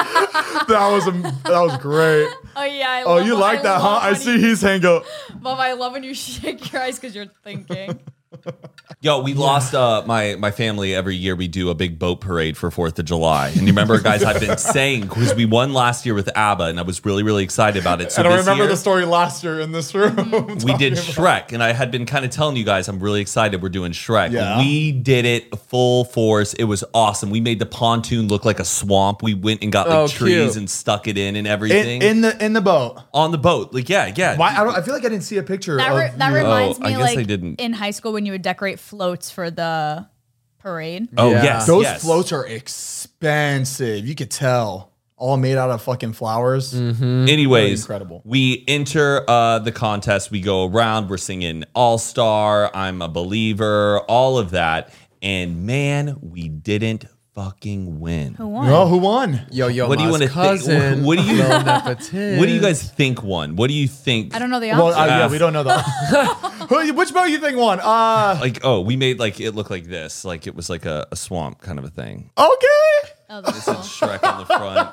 that was great. Oh yeah. Oh, you like that, huh? I see his hand go. Mom, I love when you shake your eyes because you're thinking. Yo, we lost my family. Every year we do a big boat parade for 4th of July. And you remember, guys, I've been saying, because we won last year with ABBA, and I was really, really excited about it. So And I this remember year, the story last year in this room. we did Shrek, and I had been kind of telling you guys I'm really excited we're doing Shrek. Yeah. We did it full force. It was awesome. We made the pontoon look like a swamp. We went and got like trees cute. and stuck it in and everything. in the boat. on the boat. Like, yeah. Why? I feel like I didn't see a picture. That of you. reminds I me, guess like I didn't. in high school when you would decorate floats for the parade. Oh, Yeah. yes. Those yes. floats are expensive. You could tell. All made out of fucking flowers. Anyways, Incredible. we enter the contest. We go around. We're singing All Star, I'm a Believer, all of that. And man, we didn't fucking win. Who won? Oh, who won? Yo, What do you Ma's wanna think? cousin. What do you- Lil Nepotism. What do you guys think won? What do you think? I don't know the Well, option. yeah, we don't know that. Which boat you think won? Like, oh, we made like it look like this. Like it was like a swamp kind of a thing. Okay. Oh, that's Said cool. Shrek on the front.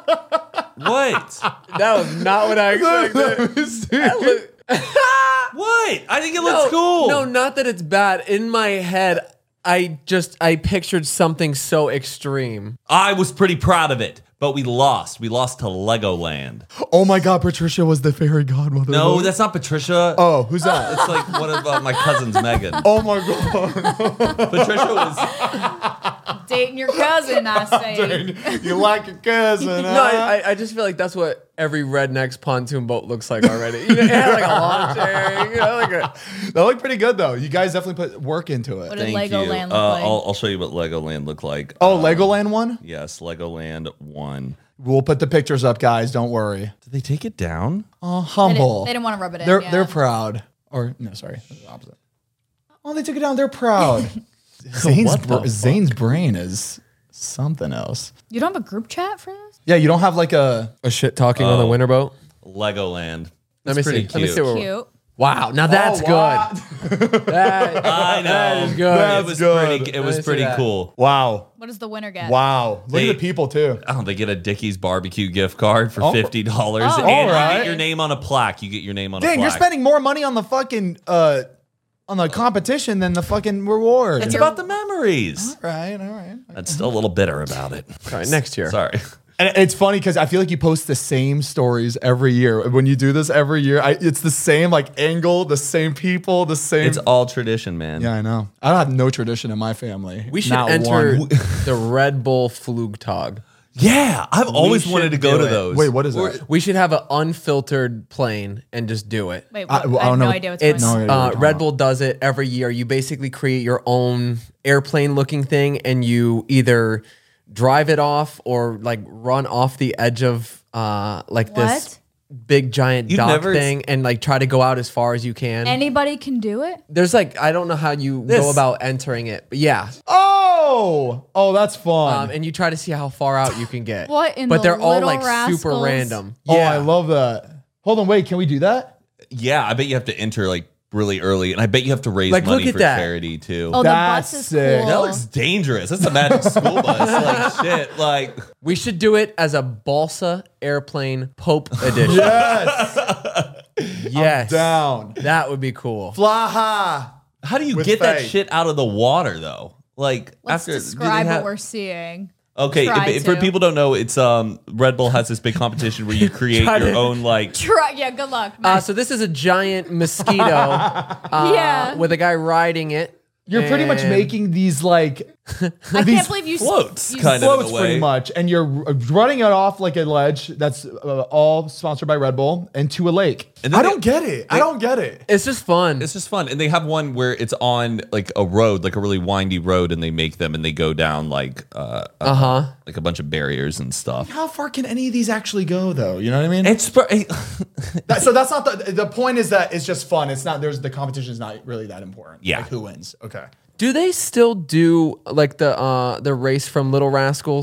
What? That was not what I expected. What? I think it looks cool. No, not that it's bad. In my head, I pictured something so extreme. I was pretty proud of it, but we lost. We lost to Legoland. Oh my God, Patricia was the fairy godmother. No, that's not Patricia. Oh, who's that? It's like one of my cousins, Megan. Oh my God. Patricia was. Dating your cousin, I say. You like your cousin, huh? No, I just feel like that's what every redneck's pontoon boat looks like already. You know, it had like a lawn chair, you know, like a. They look pretty good though. You guys definitely put work into it. What did Thank Legoland you. look like? I'll show you what Legoland looked like. Oh, Legoland won? Yes, Legoland won. We'll put the pictures up, guys. Don't worry. Did they take it down? Oh, They humble. didn't want to rub it in. They're yeah. they're proud. Or no, sorry, that's the opposite. Oh, they took it down. They're proud. Zane's brain is something else. You don't have a group chat for this? Yeah, you don't have like a shit talking on the winter boat. Legoland. Let me see. pretty Let me cute. see what. Cute. Wow, now that's wow. good. That, I know. that is good. That's It was good. pretty. It Let was me see pretty that. cool. Wow. What does the winner get? Wow. Look They- at the people too. Oh, they get a Dickie's barbecue gift card for Oh. $50, Oh. and you Alright. get your name on a plaque. You get your name on a Dang, plaque. you're spending more money on the fucking on the competition than the fucking reward. It's about the memories. all right. I'm still a little bitter about it. All right, next year. Sorry. And it's funny because I feel like you post the same stories every year. When you do this every year, it's the same like angle, the same people, the same. It's all tradition, man. Yeah, I know. I don't have no tradition in my family. We should Not enter one. the Red Bull Flugtag. Yeah, I've always should wanted to go do to it. those. Wait, what is that? We should have an unfiltered plane and just do it. Wait, I what? I, don't have know. no idea what's It's going on. No idea what you're talking Red about. Bull does it every year. You basically create your own airplane looking thing, and you either drive it off or like run off the edge of like this big giant You've dock never- thing, and like try to go out as far as you can. Anybody can do it? There's like I don't know how you This- go about entering it, but yeah. Oh, that's fun. And you try to see how far out you can get. What in But the they're all Little like super Rascals? random. Oh, I love that. Hold on, wait, can we do that? Yeah, I bet you have to enter like really early, and I bet you have to raise Like, look money at for that. charity too. Oh, That's the bus is sick. cool. That looks dangerous. That's a magic school bus. Like shit. Like We should do it as a balsa airplane Pope edition. Yes. Yes. Down. That would be cool. Fly high. how do you With get that faith. shit out of the water though? Like Let's after do they describe have- what we're seeing. Okay, Try if for to. people don't know, it's Red Bull has this big competition where you create Try your to- own like. Try, yeah, good luck. Matt. So this is a giant mosquito yeah. with a guy riding it. You're pretty much And- making these like I these can't believe you floats you kind of in a floats way. pretty much, and you're running it off like a ledge that's all sponsored by Red Bull and to a lake. And then I they- don't get it. I don't get it. It's just fun. It's just fun, and they have one where it's on like a road, like a really windy road, and they make them and they go down like like a bunch of barriers and stuff. How far can any of these actually go, though? You know what I mean? It's So that's not the point. Is that it's just fun. It's not. There's the competition is not really that important. Yeah. Like who wins? Okay. Do they still do like the race from Little Rascals?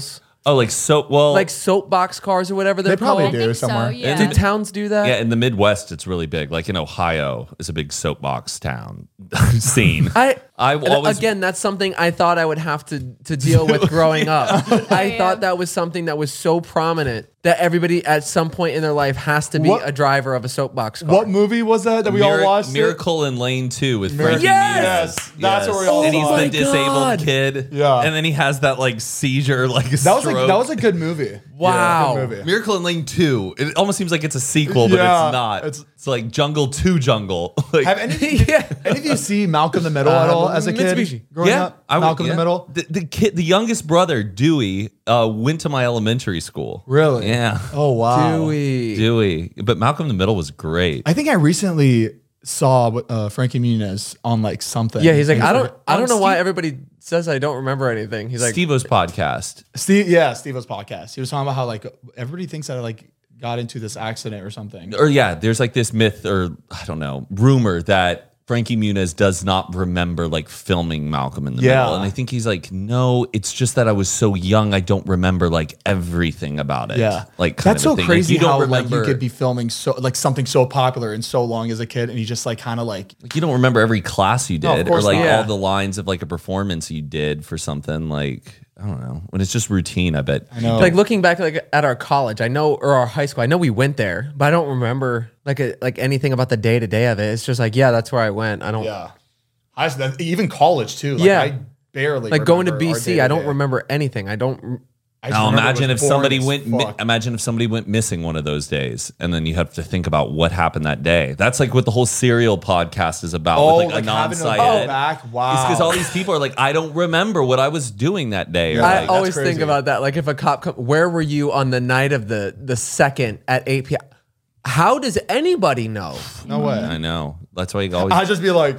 Oh, like soap. Well, like soapbox cars or whatever they're They probably called. do I think somewhere. so, yeah. Do towns do that? So, yeah. Yeah. Do Yeah. towns do that? yeah, in the Midwest, it's really big. Like in Ohio, is a big soapbox town scene. I always again, that's something I thought I would have to deal with growing up. I Yeah. thought that was something that was so prominent that everybody at some point in their life has to be What- a driver of a soapbox car. What movie was that we all watched? Miracle in Lane 2 with Frankie Yes! Muniz. That's what we all And he's saw. the my disabled God. kid. Yeah. And then he has that like seizure, like a That stroke. was a good movie. Wow. Good movie. Miracle in Lane 2. It almost seems like it's a sequel, but Yeah, it's not. it's- It's like Jungle to Jungle. Like, Have any of you see Malcolm in the Middle at all as a kid? Mitsubishi. Growing yeah, up? Malcolm in the Middle? The youngest brother, Dewey, went to my elementary school. Really? Yeah. Oh wow. Dewey. But Malcolm in the Middle was great. I think I recently saw Frankie Muniz on like something. Yeah, he's like, And I don't know why Steve- everybody says I don't remember anything. He's like, Steve-O's podcast. Steve-O's podcast. He was talking about how like everybody thinks that I like got into this accident or something. Or yeah, there's like this myth or I don't know, rumor that Frankie Muniz does not remember like filming Malcolm in the Yeah. Middle. And I think he's like, no, it's just that I was so young, I don't remember like everything about it. Yeah, Like kind that's of a so thing. crazy Like, you how don't like remember you could be filming so like something so popular and so long as a kid, and you just like kind of like like, you don't remember every class you No, of did or course like not. all the lines of like a performance you did for something like I don't know. When it's just routine, I bet. I know. like looking back like at our college, I know, or our high school, I know we went there, but I don't remember like anything about the day to day of it. It's just like, yeah, that's where I went. I don't yeah, even college too. Like, Yeah. I barely like going to remember our BC. I don't day-to-day. remember anything. I don't. I just Now remember I imagine was if bored somebody as went. fuck. Imagine if somebody went missing one of those days, and then you have to think about what happened that day. That's like what the whole Serial podcast is about. Oh, with like like having Anand to go Syed. back? Wow. It's because all these people are like, I don't remember what I was doing that day. Or Yeah. I like, always crazy. think about that. Like if a cop where were you on the night of the second at 8 p.m.? How does anybody know? No way. I know. That's why you always. I'd just be like,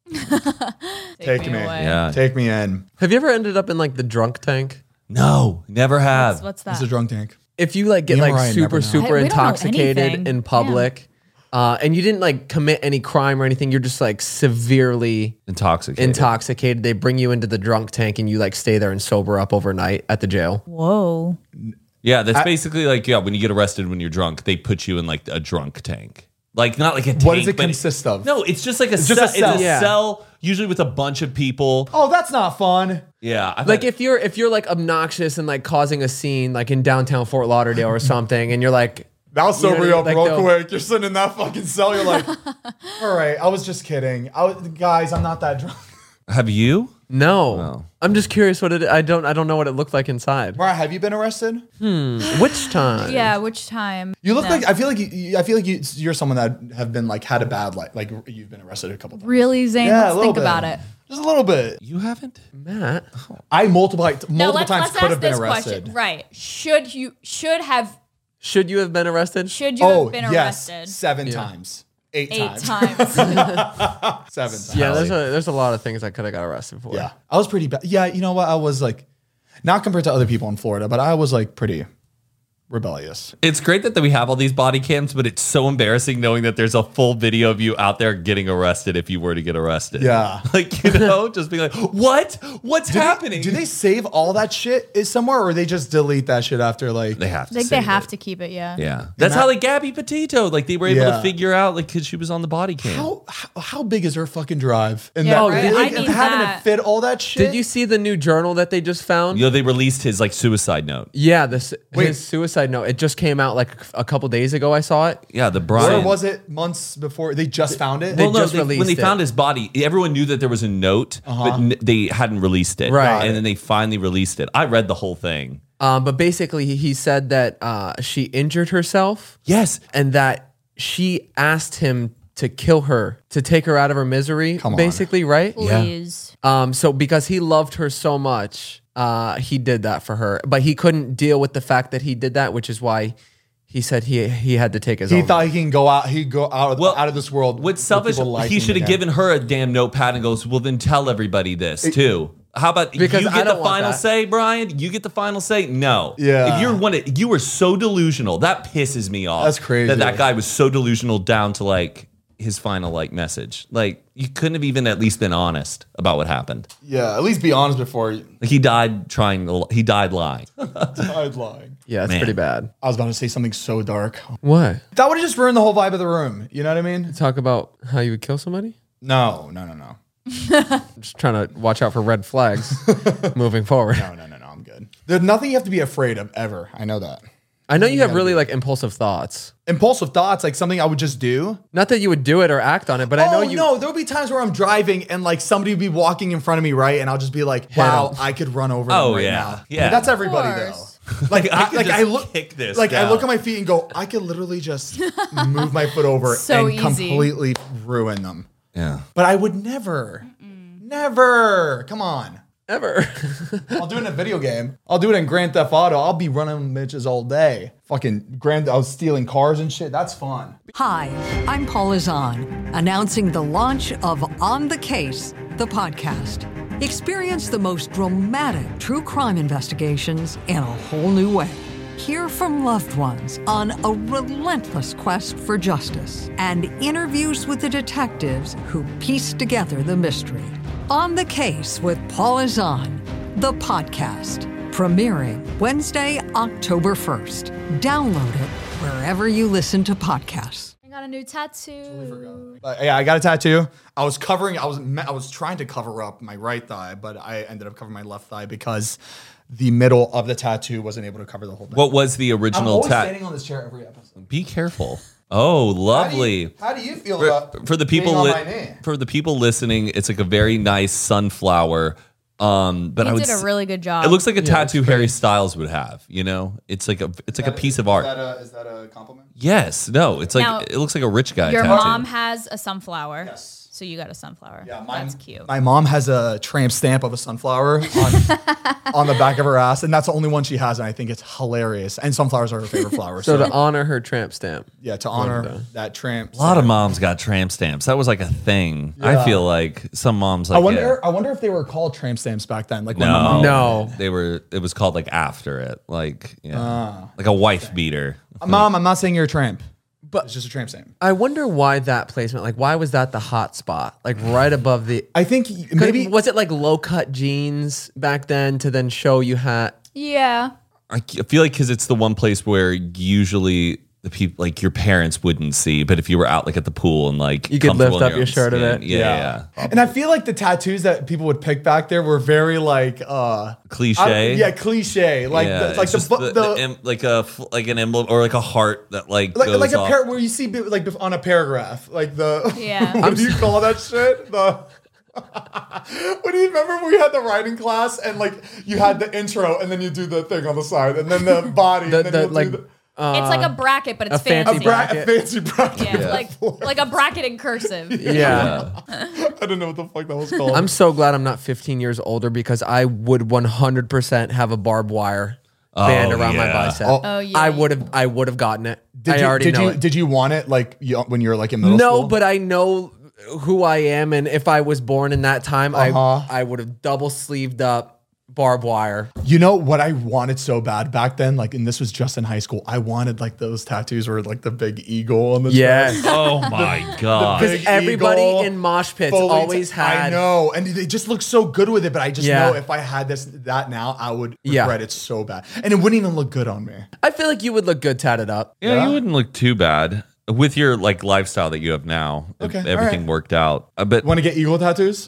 take me. away. yeah. Take me in. Have you ever ended up in like the drunk tank? No, never have. What's that? It's a drunk tank. If you like get Me and like Ryan never know. super We don't know intoxicated anything. in public, and you didn't like commit any crime or anything, you're just like severely Intoxicated. They bring you into the drunk tank and you like stay there and sober up overnight at the jail. Whoa. Yeah, that's basically like when you get arrested when you're drunk, they put you in like a drunk tank. Like not like a tank. What does it but consist of? No, it's just like a just cell. a It's cell. a Yeah. cell, usually with a bunch of people. Oh, that's not fun. Yeah, I've Like had- if you're like obnoxious and like causing a scene like in downtown Fort Lauderdale or something, and you're like, That'll sober know, you up like real they'll- quick. You're sitting in that fucking cell. You're like, all right, I was just kidding. Guys, I'm not that drunk. have you? no, I'm just curious what it. I don't know what it looked like inside. Mariah, have you been arrested? Which time? Yeah, which time? You look No. like I feel like you're someone that have been like had a bad life. Like you've been arrested a couple times. Really, Zane? Yeah, a Let's little think bit. about it. Just a little bit. You haven't? Matt. I multiple times let's could have been this arrested. question. Right. Should you have Should you have been arrested? Oh, been yes, arrested? 7 times, 8 8 times, times. 7 times. Yeah, there's a lot of things I could have got arrested for. Yeah, I was pretty bad. Yeah, you know what? I was like, not compared to other people in Florida, but I was like pretty rebellious. It's great that we have all these body cams, but it's so embarrassing knowing that there's a full video of you out there getting arrested if you were to get arrested. Yeah. Like, you know, just being like, what? What's happening? Do they save all that shit somewhere, or they just delete that shit after like? They have to. I think they save have it. to keep it. Yeah. Yeah. That's how like Gabby Petito, like they were able Yeah. to figure out like because she was on the body cam. How big is her fucking drive? And Yeah, that, right? like, I need having that. to fit all that shit. Did you see the new journal that they just found? You know, they released his like suicide note. Yeah, Wait. his suicide note. It just came out like a couple days ago. I saw it. Yeah, the Or Brian. was it months before they just found it? They Well, no, just when they released it. found his body, everyone knew that there was a note, but they hadn't released it. Right. And then they finally released it. I read the whole thing. But basically, he said that she injured herself. Yes. And that she asked him to kill her to take her out of her misery. Come on. Basically, right? Please. So because he loved her so much, he did that for her. But he couldn't deal with the fact that he did that, which is why he said he had to take his He own. thought he can go out. He'd go out of this world. What's selfish? with people liking He should have him. given her a damn notepad and goes, well, then tell everybody this too. How about Because you I get the don't want final that. say, Brian? You get the final say? No. Yeah. If you were so delusional, that pisses me off. That's crazy. That guy was so delusional down to like his final like message. Like you couldn't have even at least been honest about what happened. Yeah, at least be honest before you Like he died lying. died lying. Yeah, it's Man. pretty bad. I was about to say something so dark. What? That would have just ruined the whole vibe of the room. You know what I mean? Talk about how you would kill somebody? No. I'm just trying to watch out for red flags moving forward. No, I'm good. There's nothing you have to be afraid of ever. I know that. I know you have really like impulsive thoughts. Impulsive thoughts, like something I would just do. Not that you would do it or act on it, but I know you. No, there'll be times where I'm driving and like somebody would be walking in front of me, right? And I'll just be like, wow, I could run over them right now. Yeah. Like, that's everybody course. though. Like I look kick this. like I down. look at my feet and go, I could literally just move my foot over So and easy. completely ruin them. Yeah. But I would never. Come on. Ever. I'll do it in a video game. I'll do it in Grand Theft Auto. I'll be running bitches all day. I was stealing cars and shit. That's fun. Hi, I'm Paula Zahn, announcing the launch of On the Case, the podcast. Experience the most dramatic true crime investigations in a whole new way. Hear from loved ones on a relentless quest for justice and interviews with the detectives who piece together the mystery. On the Case with Paula Zahn, the podcast, premiering Wednesday, October 1st. Download it wherever you listen to podcasts. I got a new tattoo. Yeah, I got a tattoo. I was trying to cover up my right thigh, but I ended up covering my left thigh because the middle of the tattoo wasn't able to cover the whole thing. What was the I'm original always tattoo? standing on this chair every episode. Be careful. Oh, lovely. How do you feel about For the people being on my knee? for the people listening, it's like a very nice sunflower. But I You would did a really good job. It looks like a tattoo Harry Styles would have. You know, it's like a piece of art. Is that a compliment? Yes. No. It's like Now, it looks like a rich guy Your tattoo. mom has a sunflower. Yes. So you got a sunflower. Yeah, That's cute. My mom has a tramp stamp of a sunflower on the back of her ass, and that's the only one she has, and I think it's hilarious. And sunflowers are her favorite flower. So to honor her tramp stamp. yeah, to honor that tramp. A lot of moms got tramp stamps. That was like a thing. I feel like some moms like I wonder if they were called tramp stamps back then. Like when my No, mom, No. they were. It was called like after it, like like a wife beater. Mom, I'm not saying you're a tramp, but it's just a tramp stamp. I wonder why that placement, like why was that the hot spot? Like right above the, I think maybe was it like low cut jeans back then to then show you had, Yeah. I feel like because it's the one place where usually the people, like your parents, wouldn't see, but if you were out like at the pool and like You could comfortable lift in up your own shirt a skin, bit. yeah. And I feel like the tattoos that people would pick back there were very like Cliche. cliche. Like Yeah, like it's just like an emblem or like a heart that like goes like a off. where you see like on a paragraph, like the Yeah. what do you call that shit? The what do you remember when we had the writing class and like you had the intro and then you do the thing on the side and then the body and then you'll do It's like a bracket, but it's a fancy fancy. bracket. a fancy bracket. Yeah, like a bracket in cursive. yeah. I didn't know what the fuck that was called. I'm so glad I'm not 15 years older because I would 100% have a barbed wire band around my yeah. bicep. Oh, yeah. I would have gotten it. I already know it. Did you want it like when you were like in middle No, school? but I know who I am, and if I was born in that time, I would have double sleeved up barbed wire. You know what I wanted so bad back then? Like, and this was just in high school. I wanted like those tattoos where like the big eagle on the chest. Yes. Oh my god. big Everybody eagle, in mosh pits fully always had. I know, and they just look so good with it. But I just Yeah. know if I had that now, I would Yeah. regret it so bad, and it wouldn't even look good on me. I feel like you would look good tatted up. Yeah, you wouldn't look too bad with your like lifestyle that you have now. If Okay, everything all right. worked out. But Want to get eagle tattoos?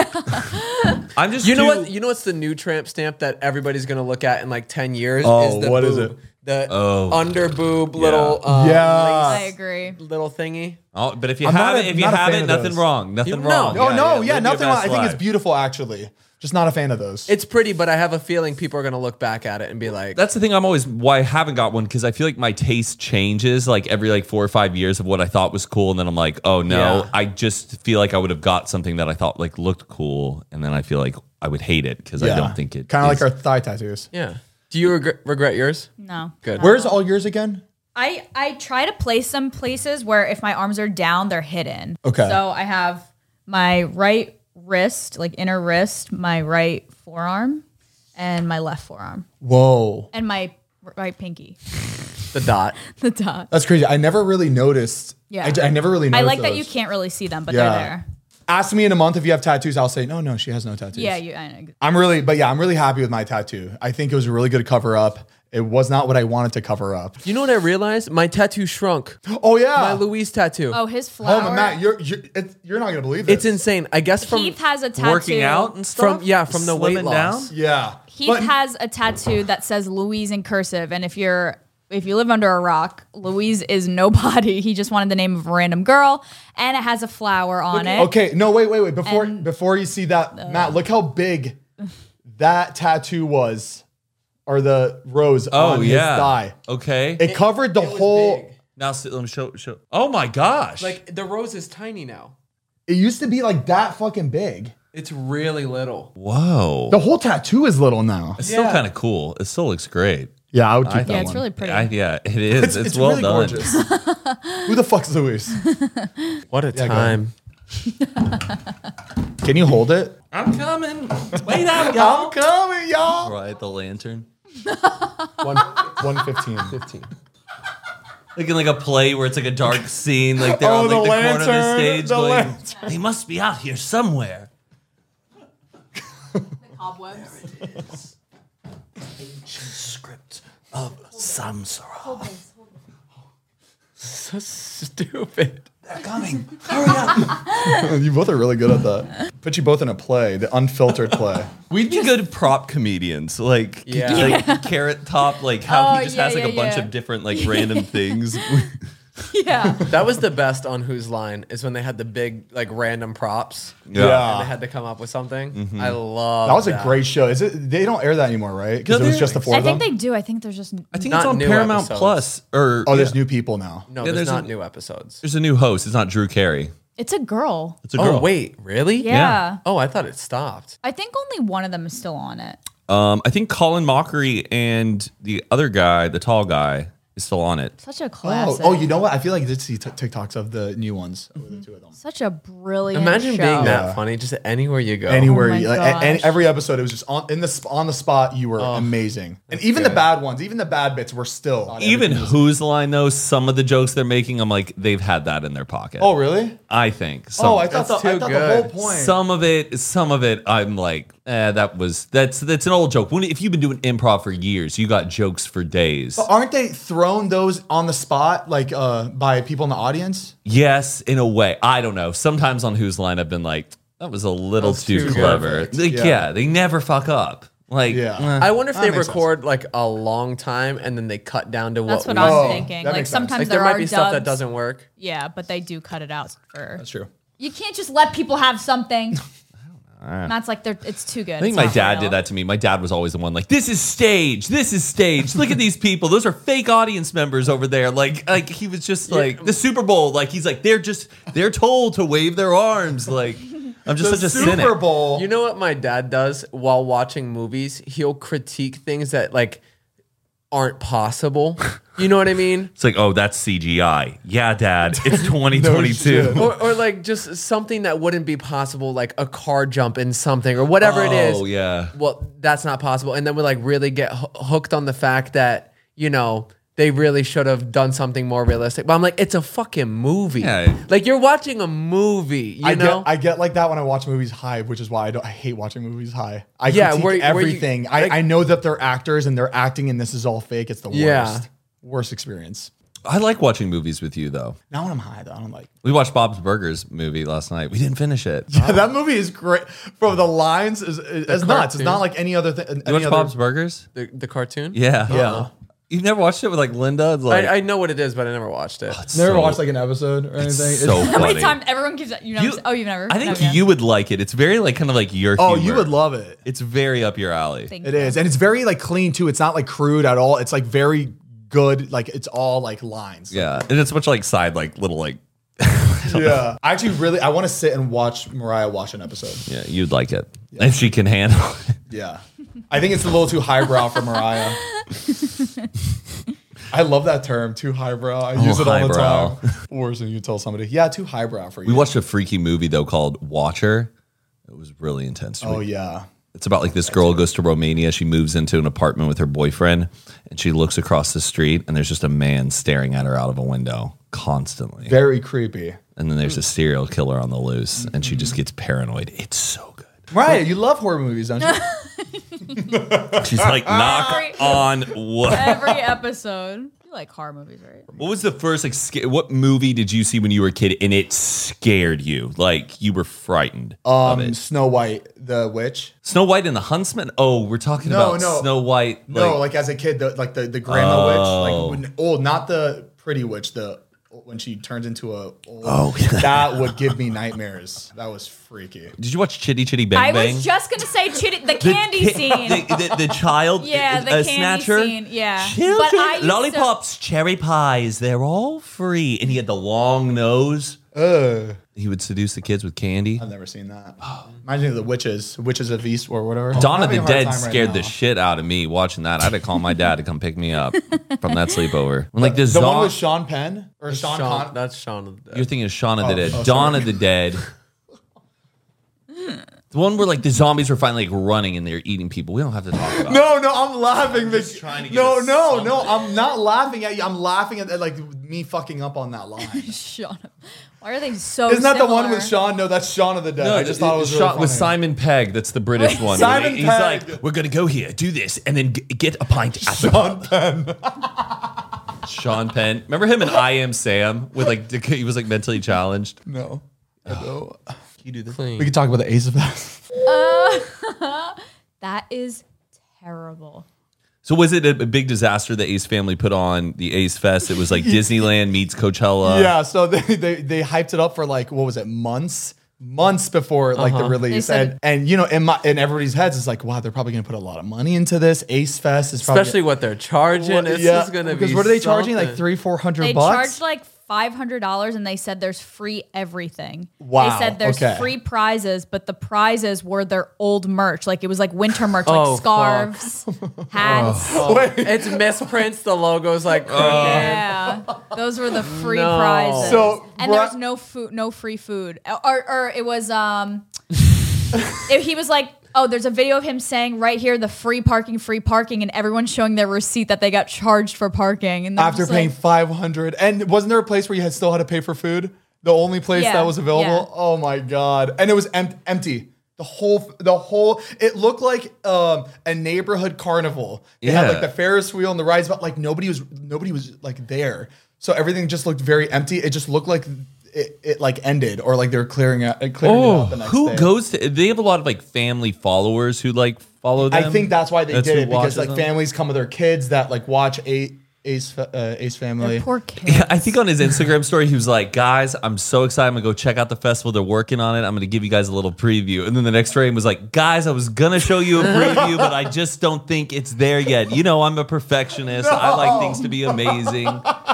I'm just You know too- what? You know what's the new tramp stamp that everybody's gonna look at in like 10 years? Oh, is the what boob. is it? The under boob little Yeah. I agree. little thingy. Oh, but if you I'm have not it, a- if you not a have fan it, of nothing those. wrong. Nothing You- wrong. no. No, Live your nothing. best I think it's life. beautiful actually. Just not a fan of those. It's pretty, but I have a feeling people are gonna look back at it and be like, That's the thing. I'm always why I haven't got one because I feel like my taste changes like every like 4 or 5 years of what I thought was cool, and then I'm like, oh no, Yeah. I just feel like I would have got something that I thought like looked cool, and then I feel like I would hate it because I don't think it. kind of like is- our thigh tattoos. yeah. Do you regret yours? No. Good. Where's all yours again? I try to place them places where if my arms are down, they're hidden. Okay. So I have my right wrist, like inner wrist, my right forearm, and my left forearm, Whoa. and my right pinky. The dot. The dot. That's crazy. I never really noticed. Yeah. I never really I noticed like that those. you can't really see them, but Yeah. they're there. Ask me in a month if you have tattoos. I'll say, no, she has no tattoos. Yeah, I know. I'm really happy with my tattoo. I think it was a really good cover up. It was not what I wanted to cover up. You know what I realized? My tattoo shrunk. Oh yeah. My Louise tattoo. Oh, his flower. Oh, Matt, you're not gonna believe this. It's insane. I guess from Heath has a tattoo. Working out and stuff. from the weight Slimming loss. down? Yeah. Heath But- has a tattoo that says Louise in cursive, and if you live under a rock, Louise is nobody. He just wanted the name of a random girl, and it has a flower on it. Okay, no, wait. And- Before you see that, Matt, look how big that tattoo was, or the rose on his thigh. Okay. It covered the was whole. big. Now let me show. Oh my gosh. Like the rose is tiny now. It used to be like that fucking big. It's really little. whoa. The whole tattoo is little now. It's still kind of cool. It still looks great. Yeah, I would keep that Yeah, one. it's really pretty. Yeah, it is. It's well really done. gorgeous. Who the fuck's Louise? What a go time. Can you hold it? I'm coming. Wait out, I'm y'all. coming, y'all. Right, the lantern. 115. 15. Like in like a play where it's like a dark scene, like they're Oh, on like the the corner of the lantern, stage the going, lantern. they must be out here somewhere. Cobwebs. Script of Samsara. So stupid. They're coming. Hurry up. You both are really good at that. Put you both in a play, the unfiltered play. We'd be good prop comedians, like Yeah. like Carrot Top, like how Oh, he just yeah, has like a yeah, bunch yeah. of different like random things. Yeah. That was the best on Whose Line is when they had the big like random props. Yeah. And they had to come up with something. I love That was a great show. Is it? They don't air that anymore, right? Because No, it was they- just the four I of them. think they do. I think there's just. I think Not it's on new Paramount episodes. Plus. Or Oh, there's new people now. No, Yeah, there's there's not a- new episodes. there's a new host. It's not Drew Carey. It's a girl. It's a girl. Oh wait, really? Yeah. Oh, I thought it stopped. I think only one of them is still on it. I think Colin Mockery and the other guy, the tall guy, is still on it. Such a classic. Oh, you know what? I feel like I did see TikToks of the new ones. The two of them. Such a brilliant Imagine show. being Yeah. that funny just anywhere you go. Anywhere, my you, like, gosh. every episode, it was just on the spot. You were amazing, and even the good. bad ones, even the bad bits, were still Even everything was- Whose Line though, some of the jokes they're making, I'm like, they've had that in their pocket. Oh, really? I think. Oh, I thought, That's the, I too thought good. the whole point. some of it, I'm like, that's an old joke. If you've been doing improv for years, you got jokes for days. But aren't they thrown those on the spot, like by people in the audience? Yes, in a way. I don't know. Sometimes on Whose Line, I've been like, that was a little That's too too clever. perfect. Like, Yeah. yeah, they never fuck up. Like, Yeah. I wonder if That they makes record like a long time and then they cut down to That's what what we I'm Oh, thinking. that Like makes sense. sometimes like there there might are be stuff that dubs. doesn't work. Yeah, but they do cut it out for. That's true. You can't just let people have something. Matt's like it's too good. I think my dad did that to me. My dad was always the one like, this is stage. This is stage. Look at these people. Those are fake audience members over there. Like he was just like the Super Bowl. Like he's like, they're told to wave their arms. Like I'm just The such a Super cynic. Bowl. You know what my dad does while watching movies? He'll critique things that like aren't possible. You know what I mean? It's like, oh, that's CGI. Yeah, Dad. It's 2022. shit. Or like just something that wouldn't be possible, like a car jump in something or whatever it is. Oh, yeah. Well, that's not possible. And then we like really get hooked on the fact that, you know, they really should have done something more realistic. But I'm like, it's a fucking movie. Yeah. Like you're watching a movie, you know? I get like that when I watch movies high, which is why I hate watching movies high. I Yeah, critique where you- everything. like- I know that they're actors and they're acting and this is all fake. It's the worst. Yeah. Worst experience. I like watching movies with you, though. Not when I'm high, though. I don't like. We watched Bob's Burgers movie last night. We didn't finish it. Yeah, that movie is great. From the lines is nuts. It's cartoon. not like any other thing. You watch Bob's Burgers? the cartoon? Yeah. Yeah. You've never watched it with like Linda? It's like, I know what it is, but I never watched it. it's Never so- watched like an episode or anything. so How many funny. times everyone keeps you know? You've never. I think Never, you would like it. It's very like kind of like your Oh, humor. you would love it. It's very up your alley. Thank It you. is, and it's very like clean too. It's not like crude at all. It's like very good. Like it's all like lines. Yeah. And it's much like side, like little like, Yeah. I actually really I want to sit and watch Mariah watch an episode. yeah, you'd like it. If she can handle it. Yeah. I think it's a little too highbrow for Mariah. I love that term, too highbrow. I use it all highbrow. the time. Worse than you tell somebody, yeah, too highbrow for you. We watched a freaky movie though called Watcher. It was really intense. Oh yeah. It's about like this girl goes to Romania. She moves into an apartment with her boyfriend, and she looks across the street, and there's just a man staring at her out of a window constantly. Very creepy. And then there's a serial killer on the loose, and she just gets paranoid. It's so good. Right, you love horror movies, don't you? She's like, knock on wood. Every episode. You like horror movies, right? What was the first what movie did you see when you were a kid and it scared you? Like you were frightened of it? Snow White, the witch. Snow White and the Huntsman? Oh, we're talking about Snow White. No, like as a kid, the grandma witch. Like not the pretty witch, when she turns into a old, that would give me nightmares. That was freaky. Did you watch Chitty Chitty Bang Bang? I was just gonna say the candy scene. The child, yeah, the candy snatcher scene. Yeah, children, but I used lollipops, cherry pies, they're all free. And he had the long nose. He would seduce the kids with candy. I've never seen that. Reminds me of the Witches of East or whatever. Dawn of the Dead scared the shit out of me watching that. I had to call my dad to come pick me up from that sleepover. When, like the one with Sean Penn or Sean Connery. That's Shaun of the Dead. You're thinking of Shaun of the Dead. Dawn of the Dead. The one where like the zombies were finally like running and they're eating people. We don't have to talk about it. No, I'm laughing. Trying to get No, I'm not laughing at you. I'm laughing at like me fucking up on that line. Sean. Why are they so Isn't that the one similar? with Sean? No, that's Shaun of the Dead. No, I just thought it was really shot with funny. Simon Pegg. That's the British one. Simon He's Pegg. like, we're gonna go here, do this, and then get a pint at the Sean Penn. Sean Penn. Remember him in I Am Sam with like he was like mentally challenged. No, I don't. You do the thing. We could talk about the Ace of Base. That is terrible. So was it a big disaster the Ace family put on the Ace Fest? It was like Disneyland meets Coachella. Yeah, so they hyped it up for like what was it, months before like the release, They said- and you know in everybody's heads it's like, wow, they're probably gonna put a lot of money into this. Ace Fest is probably, Especially what they're charging. It's just gonna be because what are they charging, like something. $300-400? They charged like $500 and they said there's free everything. Wow, They said there's okay. free prizes, but the prizes were their old merch. Like it was like winter merch, Oh, like scarves, hats. It's misprints. The logo's like crooked. Yeah, those were the free No. prizes. So, and there was no food, no free food, or it was he was like, oh, there's a video of him saying right here the free parking, and everyone's showing their receipt that they got charged for parking. And they're After just paying like, $500, and wasn't there a place where you still had to pay for food? The only place Yeah, that was available. yeah. Oh my god! And it was empty. The whole. It looked like a neighborhood carnival. They had Yeah. like the Ferris wheel and the rides, but like nobody was like there. So everything just looked very empty. It just looked like it like ended, or like they were clearing it out the next Who day. goes to? They have a lot of like family followers who like follow them. I think that's why they did who it, because watches like them? families come with their kids that like watch Ace Family. poor kids. Yeah, I think on his Instagram story, he was like, guys, I'm so excited. I'm going to go check out the festival. They're working on it. I'm going to give you guys a little preview. And then the next frame was like, guys, I was going to show you a preview, but I just don't think it's there yet. You know, I'm a perfectionist. I like things to be amazing.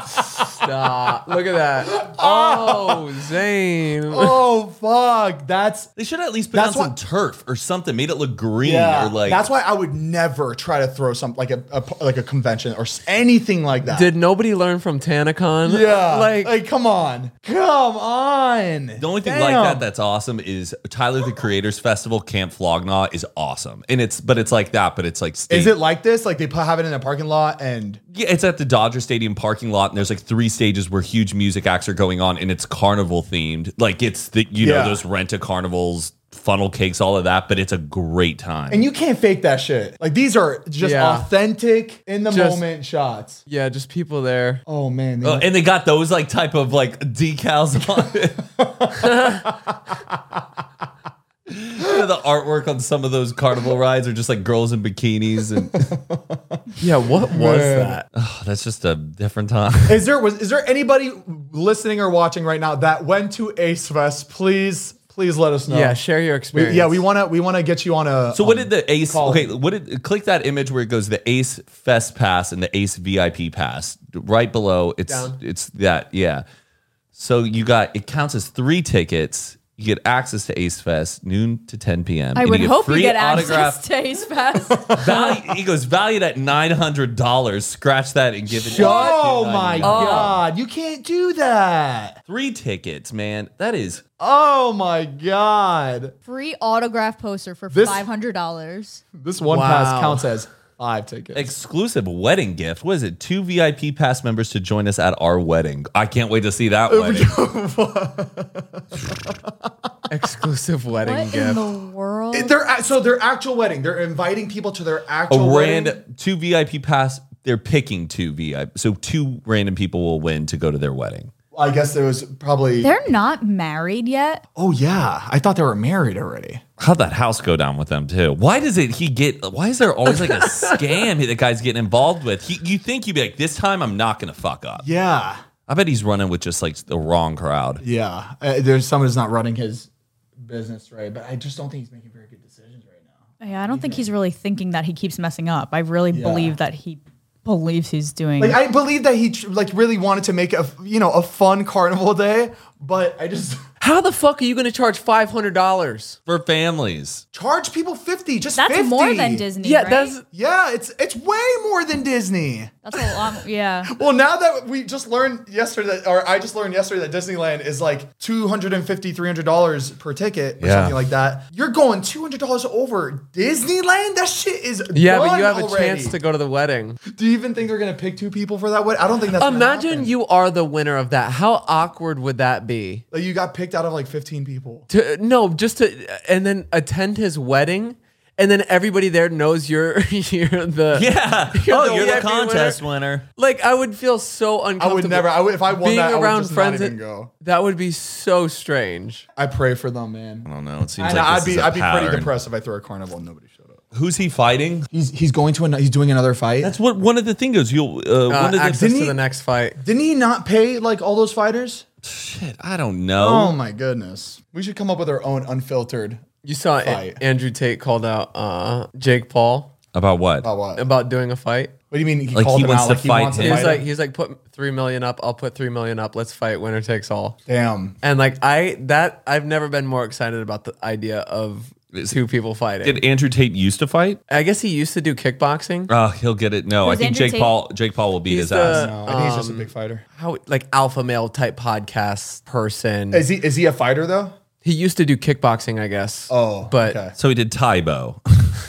Stop. Look at that. Oh, Zane. Oh fuck! They should at least put down That's some what- turf or something, made it look green Yeah, or like. that's why I would never try to throw some like a convention or anything like that. Did nobody learn from TanaCon? yeah, Like, come on. The only thing like Damn. that that's awesome is Tyler the Creator's Festival, Camp Flog Gnaw is awesome, and it's like that, but it's like Is it like this? Like they have it in a parking lot and Yeah, it's at the Dodger Stadium parking lot, and there's like 3 stages where huge music acts are going on, and it's carnival themed. Like it's the Yeah. those rent-a-carnivals, funnel cakes, all of that, but it's a great time. you can't fake that shit. Like these are just Yeah. authentic in the Just- moment shots. yeah, just people there. Oh man. And they got those like type of like decals on it. The artwork on some of those carnival rides are just like girls in bikinis, and Yeah, what was that? that's just a different time. Is there anybody listening or watching right now that went to Ace Fest? Please let us know. Yeah, share your experience. we want to get you on a. So what did the Ace? call. Okay, click that image where it goes the Ace Fest Pass and the Ace VIP Pass right below. Down. It's that, yeah. So it counts as 3 tickets, You get access to Ace Fest noon to 10 p.m. I and would get hope you free get autograph- access to Ace Fest. He goes, valued at $900. Scratch that and give it. Oh my $299. God. You can't do that. 3 tickets, man. That is. Oh my God. Free autograph poster for This- $500. This one Wow. pass counts as 5 tickets. Exclusive wedding gift. What is it? 2 VIP pass members to join us at our wedding. I can't wait to see that wedding. Exclusive wedding What in gift. the world? So their actual wedding. They're inviting people to their actual A wedding. random 2 VIP pass. They're picking 2 VIP. So 2 random people will win to go to their wedding. I guess there was probably. They're not married yet. Oh yeah, I thought they were married already. How'd that house go down with them too? Why is there always like a scam the guy's getting involved with? You think you'd be like, this time I'm not going to fuck up. Yeah, I bet he's running with just like the wrong crowd. yeah. There's someone who's not running his business right, but I just don't think he's making very good decisions right now. Yeah, I don't think he's really thinking that he keeps messing up. I really believe that he believes he's doing. Like I believe that he really wanted to make a fun carnival day, but I just How the fuck are you going to charge $500? For families. charge people $50. Just That's 50. more than Disney. Yeah, right? that's Yeah, it's way more than Disney. That's a lot. Yeah. Well, now that we just learned yesterday, or I just learned yesterday that Disneyland is like $250, $300 per ticket or Yeah. something like that. You're going $200 over Disneyland? That shit is yeah, but done you have a already. chance to go to the wedding. Do you even think they're gonna pick 2 people for that wedding? I don't think that's gonna Imagine happen. you are the winner of that. How awkward would that be? Like, you got picked out of like 15 people. And then attend his wedding, and then everybody there knows you're the Yeah. You're the the VIP contest winner. Like I would feel so I uncomfortable. would never. If I won being that, I would around just friends. not even go. That would be so strange. I pray for them, man. I don't know. It seems And like I'd this be is a pretty pattern. depressed if I threw a carnival and nobody showed up. Who's he fighting? He's going to he's doing another fight. That's what one of the things is. You'll one of the Access didn't to he- the next fight. Didn't he not pay like all those fighters? shit. I don't know. Oh my goodness. We should come up with our own unfiltered. You saw Fight. Andrew Tate called out Jake Paul About what? About what? about doing a fight. What do you mean? He Like, called he him wants out to like he fight wants to him? fight him? He's like, put 3 million up. I'll put 3 million up. Let's fight. Winner takes all. Damn. And like I've never been more excited about the idea of 2 people fighting. Did Andrew Tate used to fight? I guess he used to do kickboxing. Oh, he'll get it. No, I Who's think Andrew Tate? Jake Paul will beat He's his the- ass. No, I think he's just a big fighter. How like alpha male type podcast person. Is he a fighter though? He used to do kickboxing, I guess. Oh, but okay. So he did Tybo.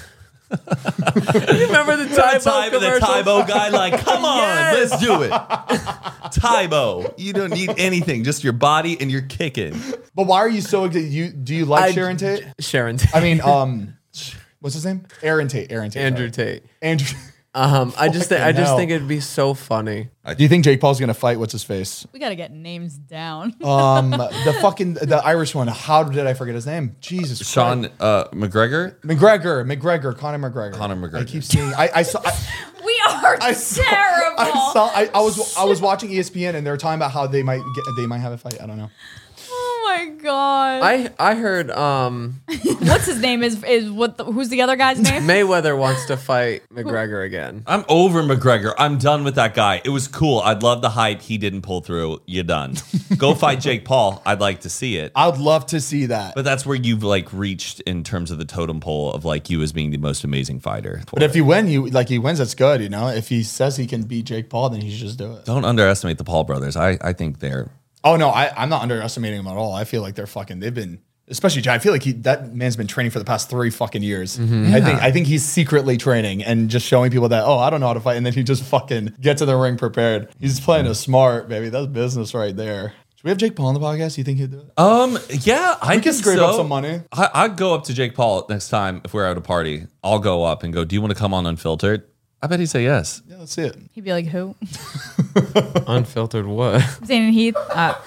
you remember the Tybo The commercials? Tybo guy, like, come on, Yes. let's do it. Tybo. You don't need anything, just your body and you're kicking. But why are you so excited? Do you like Sharon Tate? Sharon Tate. I mean, what's his name? Aaron Tate. Andrew sorry. Tate. Andrew. I just hell. think it'd be so funny. Do you think Jake Paul's gonna fight? What's his face? We got to get names down. The Irish one. How did I forget his name? Jesus. Sean Christ. McGregor? McGregor. Conor McGregor. Conor McGregor. I keep seeing. I saw. We are terrible. I was watching ESPN and they were talking about how they might have a fight. I don't know. Oh my god. I heard What's his name? Who's the other guy's name? Mayweather wants to fight McGregor again. I'm over McGregor. I'm done with that guy. It was cool. I'd love the hype. He didn't pull through. You're done. Go fight Jake Paul. I'd like to see it. I'd love to see that. But that's where you've like reached in terms of the totem pole of like you as being the most amazing fighter. But if he wins, that's good. You know, if he says he can beat Jake Paul, then he should just do it. Don't underestimate the Paul brothers. I think they're Oh no, I'm not underestimating them at all. I feel like they've been, especially Jay. I feel like that man's been training for the past 3 fucking years. I think he's secretly training and just showing people that, I don't know how to fight, and then he just fucking gets to the ring prepared. He's playing a smart, baby. That's business right there. Should we have Jake Paul on the podcast? You think he'd do it? yeah, I We can think scrape so. up some money. I'd go up to Jake Paul next time if we're at a party. I'll go up and go, do you want to come on Unfiltered? I bet he'd say yes. Yeah, let's see it. He'd be like, who? Unfiltered what? Zane and Heath.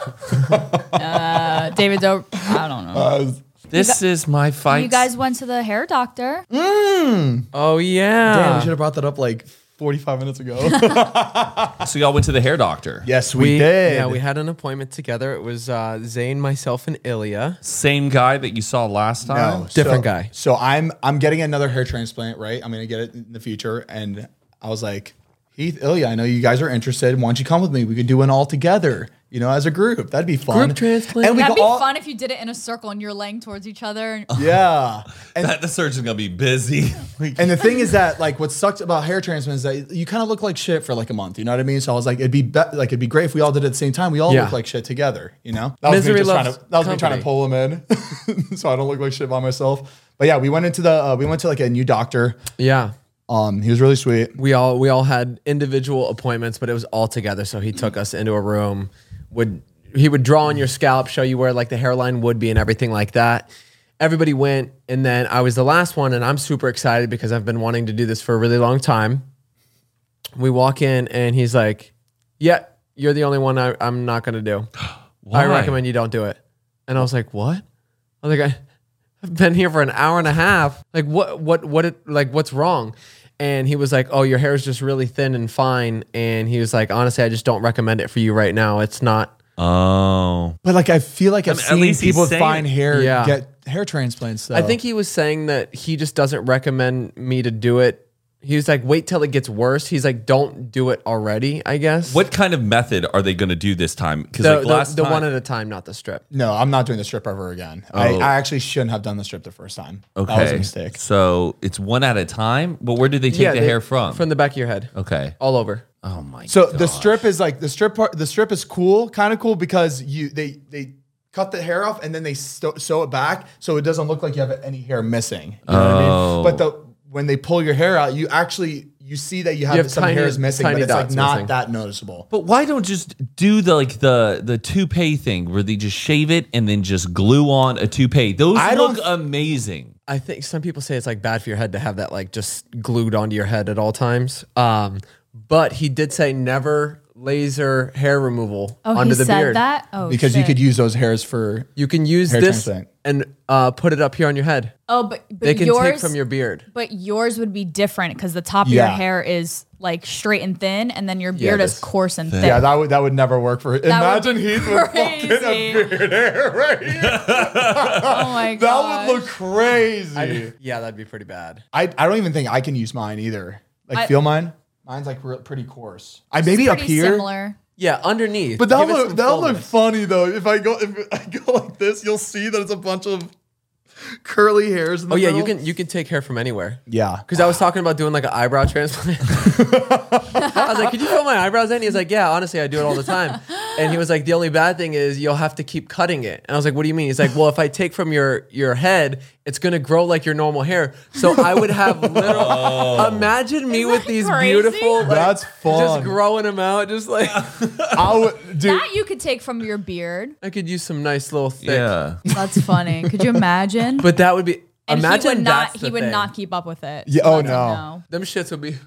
David Doe. I don't know. This is my fight. You guys went to the hair doctor. Oh yeah. Damn, we should have brought that up like 45 minutes ago. So y'all went to the hair doctor. Yes, we did. Yeah, we had an appointment together. It was Zane, myself, and Ilya. Same guy that you saw last time? No, Different guy. So I'm getting another hair transplant, right? I'm gonna get it in the future, and I was like, Heath, Ilya, I know you guys are interested. Why don't you come with me? We could do one all together, as a group. That'd be fun. Group transplant? And we That'd could be all, fun if you did it in a circle and you're laying towards each other. Yeah. And The surgeon's gonna be busy. And the thing is that, like, what sucks about hair transplants is that you kind of look like shit for like a month. You know what I mean? So I was like, it'd be great if we all did it at the same time. We all Yeah. look like shit together. That Misery was me loves trying company. to pull him in, so I don't look like shit by myself. But yeah, we went to like a new doctor. Yeah. He was really sweet. We all had individual appointments, but it was all together. So he took us into a room. He would draw on your scalp, show you where like the hairline would be and everything like that. Everybody went, and then I was the last one, and I'm super excited because I've been wanting to do this for a really long time. We walk in, and he's like, "Yeah, you're the only one I'm not going to do. Why? I recommend you don't do it." And I was like, "What?" I was like, "I've been here for an hour and a half. Like, what's wrong?" And he was like, "Oh, your hair is just really thin and fine." And he was like, "Honestly, I just don't recommend it for you right now. It's not." Oh. But like, I feel like I've at seen least he's people with saying fine it. hair Yeah. get hair transplants. Though. I think he was saying that he just doesn't recommend me to do it. He was like, wait till it gets worse. He's like, don't do it already, I guess. What kind of method are they gonna do this time? Because The one at a time, not the strip. No, I'm not doing the strip ever again. I actually shouldn't have done the strip the first time. Okay. That was a mistake. So it's one at a time. But where did they take the hair from? From the back of your head. Okay. All over. Oh my. So God. the strip is like the strip is cool, kind of cool because they cut the hair off and then they sew it back so it doesn't look like you have any hair missing. You know what I mean? But when they pull your hair out, you see that you have some hairs missing, but tiny it's like dots not missing. that noticeable. But why don't just do the toupee thing where they just shave it and then just glue on a toupee? Those look amazing. I think some people say it's like bad for your head to have that like just glued onto your head at all times. But he did say never laser hair removal Oh, under he the said beard. that? Oh, Because you shit. could use those hairs for You can use Hair this transplant. and put it up here on your head. Oh, but They can yours, take from your beard. But yours would be different because the top of your Yeah. hair is like straight and thin, and then your beard is this coarse and thick. yeah, that would never work for would Imagine be Heath with fucking a crazy. beard hair right here. Oh my god. That would look crazy. Yeah, that'd be pretty bad. I don't even think I can use mine either. Like, I- feel mine? Mine's like pretty coarse. Maybe up pretty here. similar. Yeah, underneath. But Give it that'll some look fullness. funny though. If I go like this, you'll see that it's a bunch of curly hairs in the Oh yeah, middle. you can take hair from anywhere. Yeah. Because I was talking about doing like an eyebrow transplant. I was like, could you fill my eyebrows in? He was like, yeah, honestly, I do it all the time. And he was like, the only bad thing is you'll have to keep cutting it. And I was like, what do you mean? He's like, well, if I take from your head, it's going to grow like your normal hair. So I would have literal, imagine me with these crazy? beautiful, like, That's fun. just growing them out. Just like, I would, dude. That you could take from your beard. I could use some nice little thick. Yeah. That's funny. Could you imagine? But that would be, and imagine he would that's not. the He would thing. not keep up with it. Yeah, oh, Let him no. know. Them shits would be.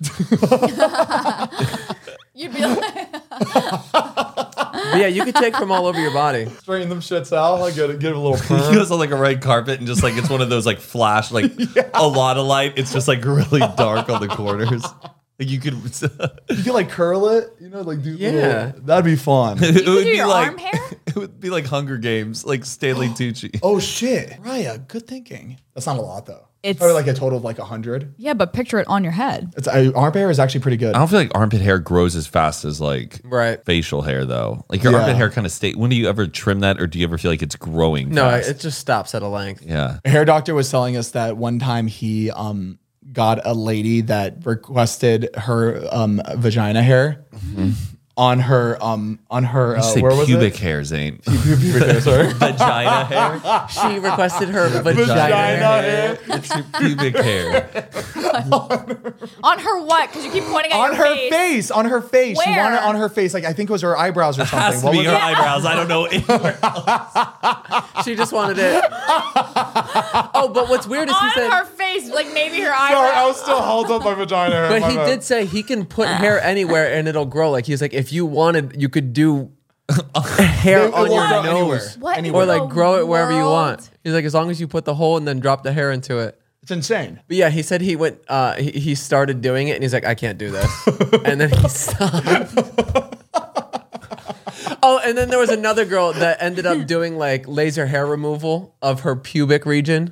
You'd be like, But yeah, you could take from all over your body. Straighten them shits out. I get a little He perm. goes on like a red carpet and just like it's one of those like flash like a lot of light. It's just like really dark on the corners. Like you could. You could like curl it, like do Yeah. little, that'd be fun. It you would could do be your like arm hair. it would be like Hunger Games, like Stanley Tucci. Oh shit. Raya, good thinking. That's not a lot though. It's- probably like a total of like 100. Yeah, but picture it on your head. It's armpit hair is actually pretty good. I don't feel like armpit hair grows as fast as like Right. facial hair though. Like your Yeah. armpit hair kind of stay. When do you ever trim that, or do you ever feel like it's growing? No, fast? it just stops at a length. Yeah. A hair doctor was telling us that one time he got a lady that requested her vagina hair on her You say where was pubic it? hair, Zane. Pubic hair, sorry. Vagina hair. She requested her vagina, Vagina hair. hair. It's your pubic hair. On her what? Because you keep pointing at On your her face. On her face. She Where? wanted it on her face. Like I think it was her eyebrows or something. Has to What be was her it? eyebrows. I don't know. She just wanted it. Oh, but what's weird is he On said, her face, like maybe her Sorry, I eyebrow. was still held up by vagina hair. but My he bad. did say he can put hair anywhere and it'll grow. Like he's like, if you wanted, you could do hair It on will your grow nose, anywhere. What in or the like grow it wherever you world? want. He's like, as long as you put the hole and then drop the hair into it. It's insane. But yeah, he said he went. He started doing it, and he's like, I can't do this, and then he stopped. Oh, and then there was another girl that ended up doing like laser hair removal of her pubic region.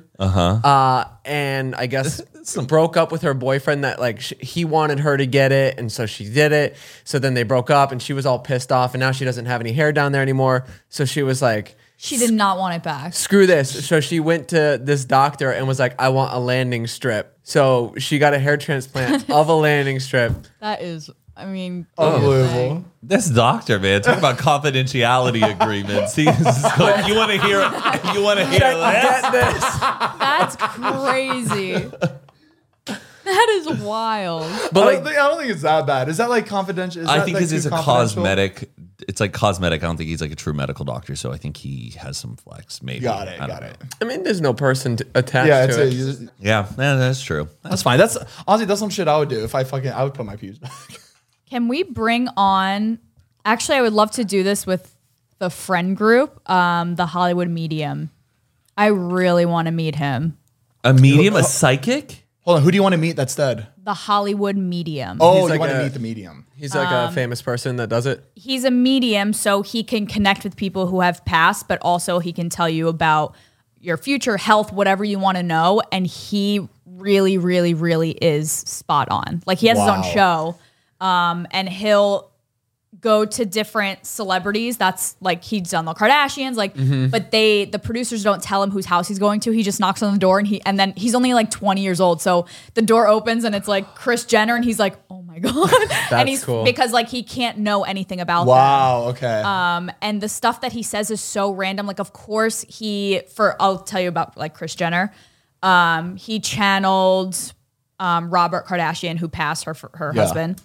And I guess broke up with her boyfriend that like he wanted her to get it, and so she did it. So then they broke up, and she was all pissed off, and now she doesn't have any hair down there anymore. So she was like, She did not want it back. screw this. So she went to this doctor and was like, I want a landing strip. So she got a hair transplant of a landing strip. That is, I mean, Unbelievable. This doctor, man, talk about confidentiality agreements. He's like, you want to hear? You want to hear this? Get this. That's crazy. That is wild. But I like, don't think it's that bad. Is that like confidential? Is I that, think like, because too it's a confidential? cosmetic. It's like cosmetic. I don't think he's like a true medical doctor, so I think he has some flex. Maybe. Got it. I don't Got know. it. I mean, there's no person attached Yeah, to it. Yeah, that's true. that's fine. That's honestly that's some shit I would do if I would put my pubes back. Can we bring on? Actually, I would love to do this with the friend group, the Hollywood Medium. I really want to meet him. A medium, a psychic. Hold on, who do you want to meet that's dead? The Hollywood Medium. Oh, He's you like want to a- meet the medium. He's like a famous person that does it. He's a medium, so he can connect with people who have passed, but also he can tell you about your future health, whatever you want to know. And he really, really, really is spot on. Like he has his Wow. own show, and he'll go to different celebrities. That's like he's done the Kardashians, like, but the producers don't tell him whose house he's going to. He just knocks on the door, and then he's only like 20 years old. So the door opens and it's like Kris Jenner, and he's like, oh my God. And he's cool. because like he can't know anything about them. Wow. Okay. And the stuff that he says is so random. Like, of course, I'll tell you about like Kris Jenner. He channeled Robert Kardashian, who passed her husband.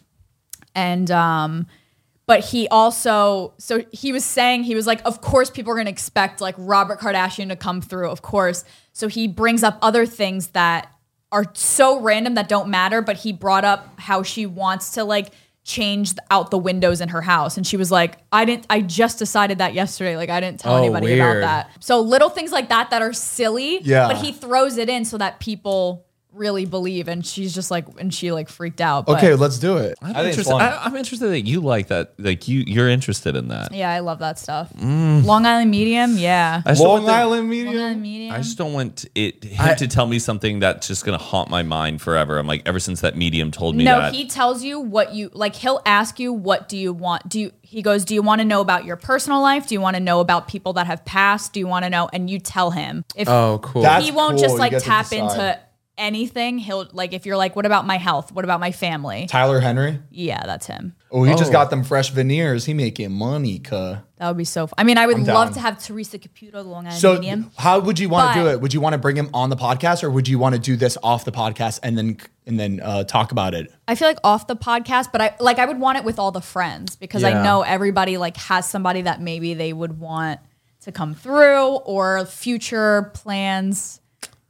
And but he also, so he was saying, he was like, of course people are going to expect like Robert Kardashian to come through, of course. So he brings up other things that are so random that don't matter, but he brought up how she wants to like change out the windows in her house. And she was like, I just decided that yesterday. Like I didn't tell anybody weird. about that. So little things like that are silly, Yeah. but he throws it in so that people really believe. And she's just like, and she like freaked out. But okay, let's do it. I'm I think it's interested. fun. I'm interested that you like that. Like you're interested in that. yeah, I love that stuff. Long Island Medium. Yeah. I just don't Long want the- Island Long Island medium. Medium. I just don't want him to tell me something that's just gonna haunt my mind forever. I'm like, ever since that medium told me No, that. he tells you what you like. He'll ask you, what do you want? He goes, do you want to know about your personal life? Do you want to know about people that have passed? Do you want to know? And you tell him. If Oh, cool. That's he won't cool. just You like get to tap decide. into anything. He'll like, if you're like, what about my health? What about my family? Tyler Henry. Yeah, that's him. Oh, he just got them fresh veneers. He making money, cuh. That would be so I mean, I would I'm love down. to have Teresa Caputo, the Long Island So, Medium. how would you want to do But- it? Would you want to bring him on the podcast, or would you want to do this off the podcast and then talk about it? I feel like off the podcast, but I would want it with all the friends because Yeah. I know everybody like has somebody that maybe they would want to come through or future plans,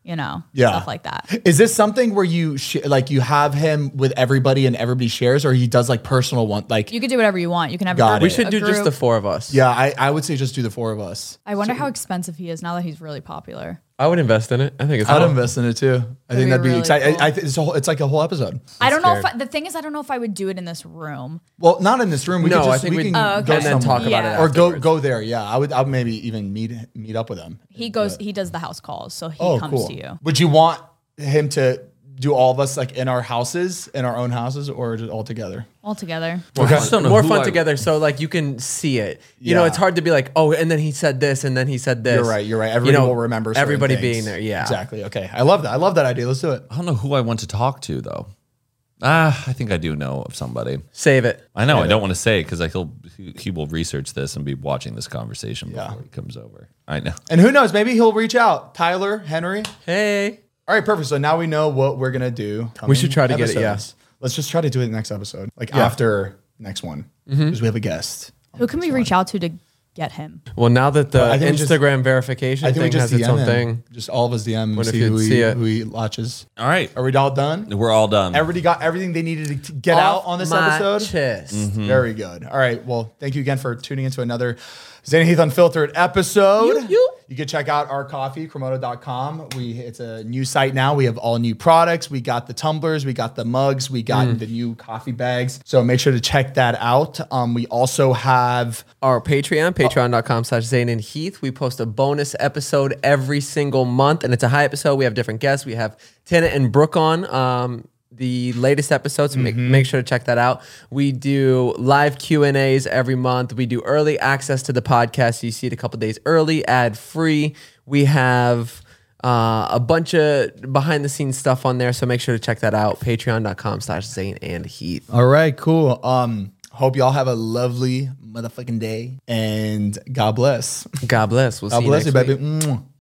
stuff like that. Is this something where you you have him with everybody and everybody shares, or he does like personal one? Like, You could do whatever you want. You can have Got a it. group, We should a do just group. the four of us. yeah, I would say just do the four of us. I wonder how expensive he is now that he's really popular. I would invest in it. I think it's I'd cool. invest in it too. I think be that'd be really exciting. cool. It's like a whole episode. I don't know scared. the thing is, I don't know if I would do it in this room. Well, not in this room. We No, could just, I think we we'd- can Oh, okay. go and then talk somewhere. about it Yeah. or afterwards. go there. Yeah, I would maybe even meet up with him. He does the house calls, so he Oh, comes cool. to you. Would you want him to do all of us like in our own houses, or just all together? All together. I just don't know More who fun I- together, so like you can see it. You know, Yeah. it's hard to be like, oh, and then he said this, and then he said this. You're right. Everybody will remember. certain everybody things. being there. Yeah, exactly. Okay, I love that. I love that idea. Let's do it. I don't know who I want to talk to though. I think I do know of somebody. Save it. I know. I don't want to say because he will research this and be watching this conversation before Yeah. he comes over. I know. And who knows? Maybe he'll reach out. Tyler Henry. Hey, All right, perfect. So now we know what we're gonna do. We should try to get it, episodes. Let's just try to do it next episode, like after next one, because we have a guest. Who can we reach out to get him? well, now that the I think we just- Instagram verification I think we thing just has its DM own him. thing. Just all of us DM. What if See you'd who see he, it? who he watches. All right. Are we all done? We're all done. Everybody got everything they needed to get out on this My episode. chest. Very good. All right. Well, thank you again for tuning into another Zane and Heath Unfiltered episode. you can check out our coffee, Chromoto.com. It's a new site now. We have all new products. We got the tumblers, we got the mugs, we got the new coffee bags. So make sure to check that out. We also have our Patreon, patreon.com/Zane and Heath. We post a bonus episode every single month, and it's a high episode. We have different guests. We have Tana and Brooke on the latest episodes. So make sure to check that out. We do live Q&As every month. We do early access to the podcast. So you see it a couple days early, ad free. We have a bunch of behind the scenes stuff on there. So make sure to check that out. Patreon.com/Zane and Heath. All right, cool. Hope y'all have a lovely motherfucking day, and God bless. God bless. We'll see God you bless next you, week. baby. Mwah.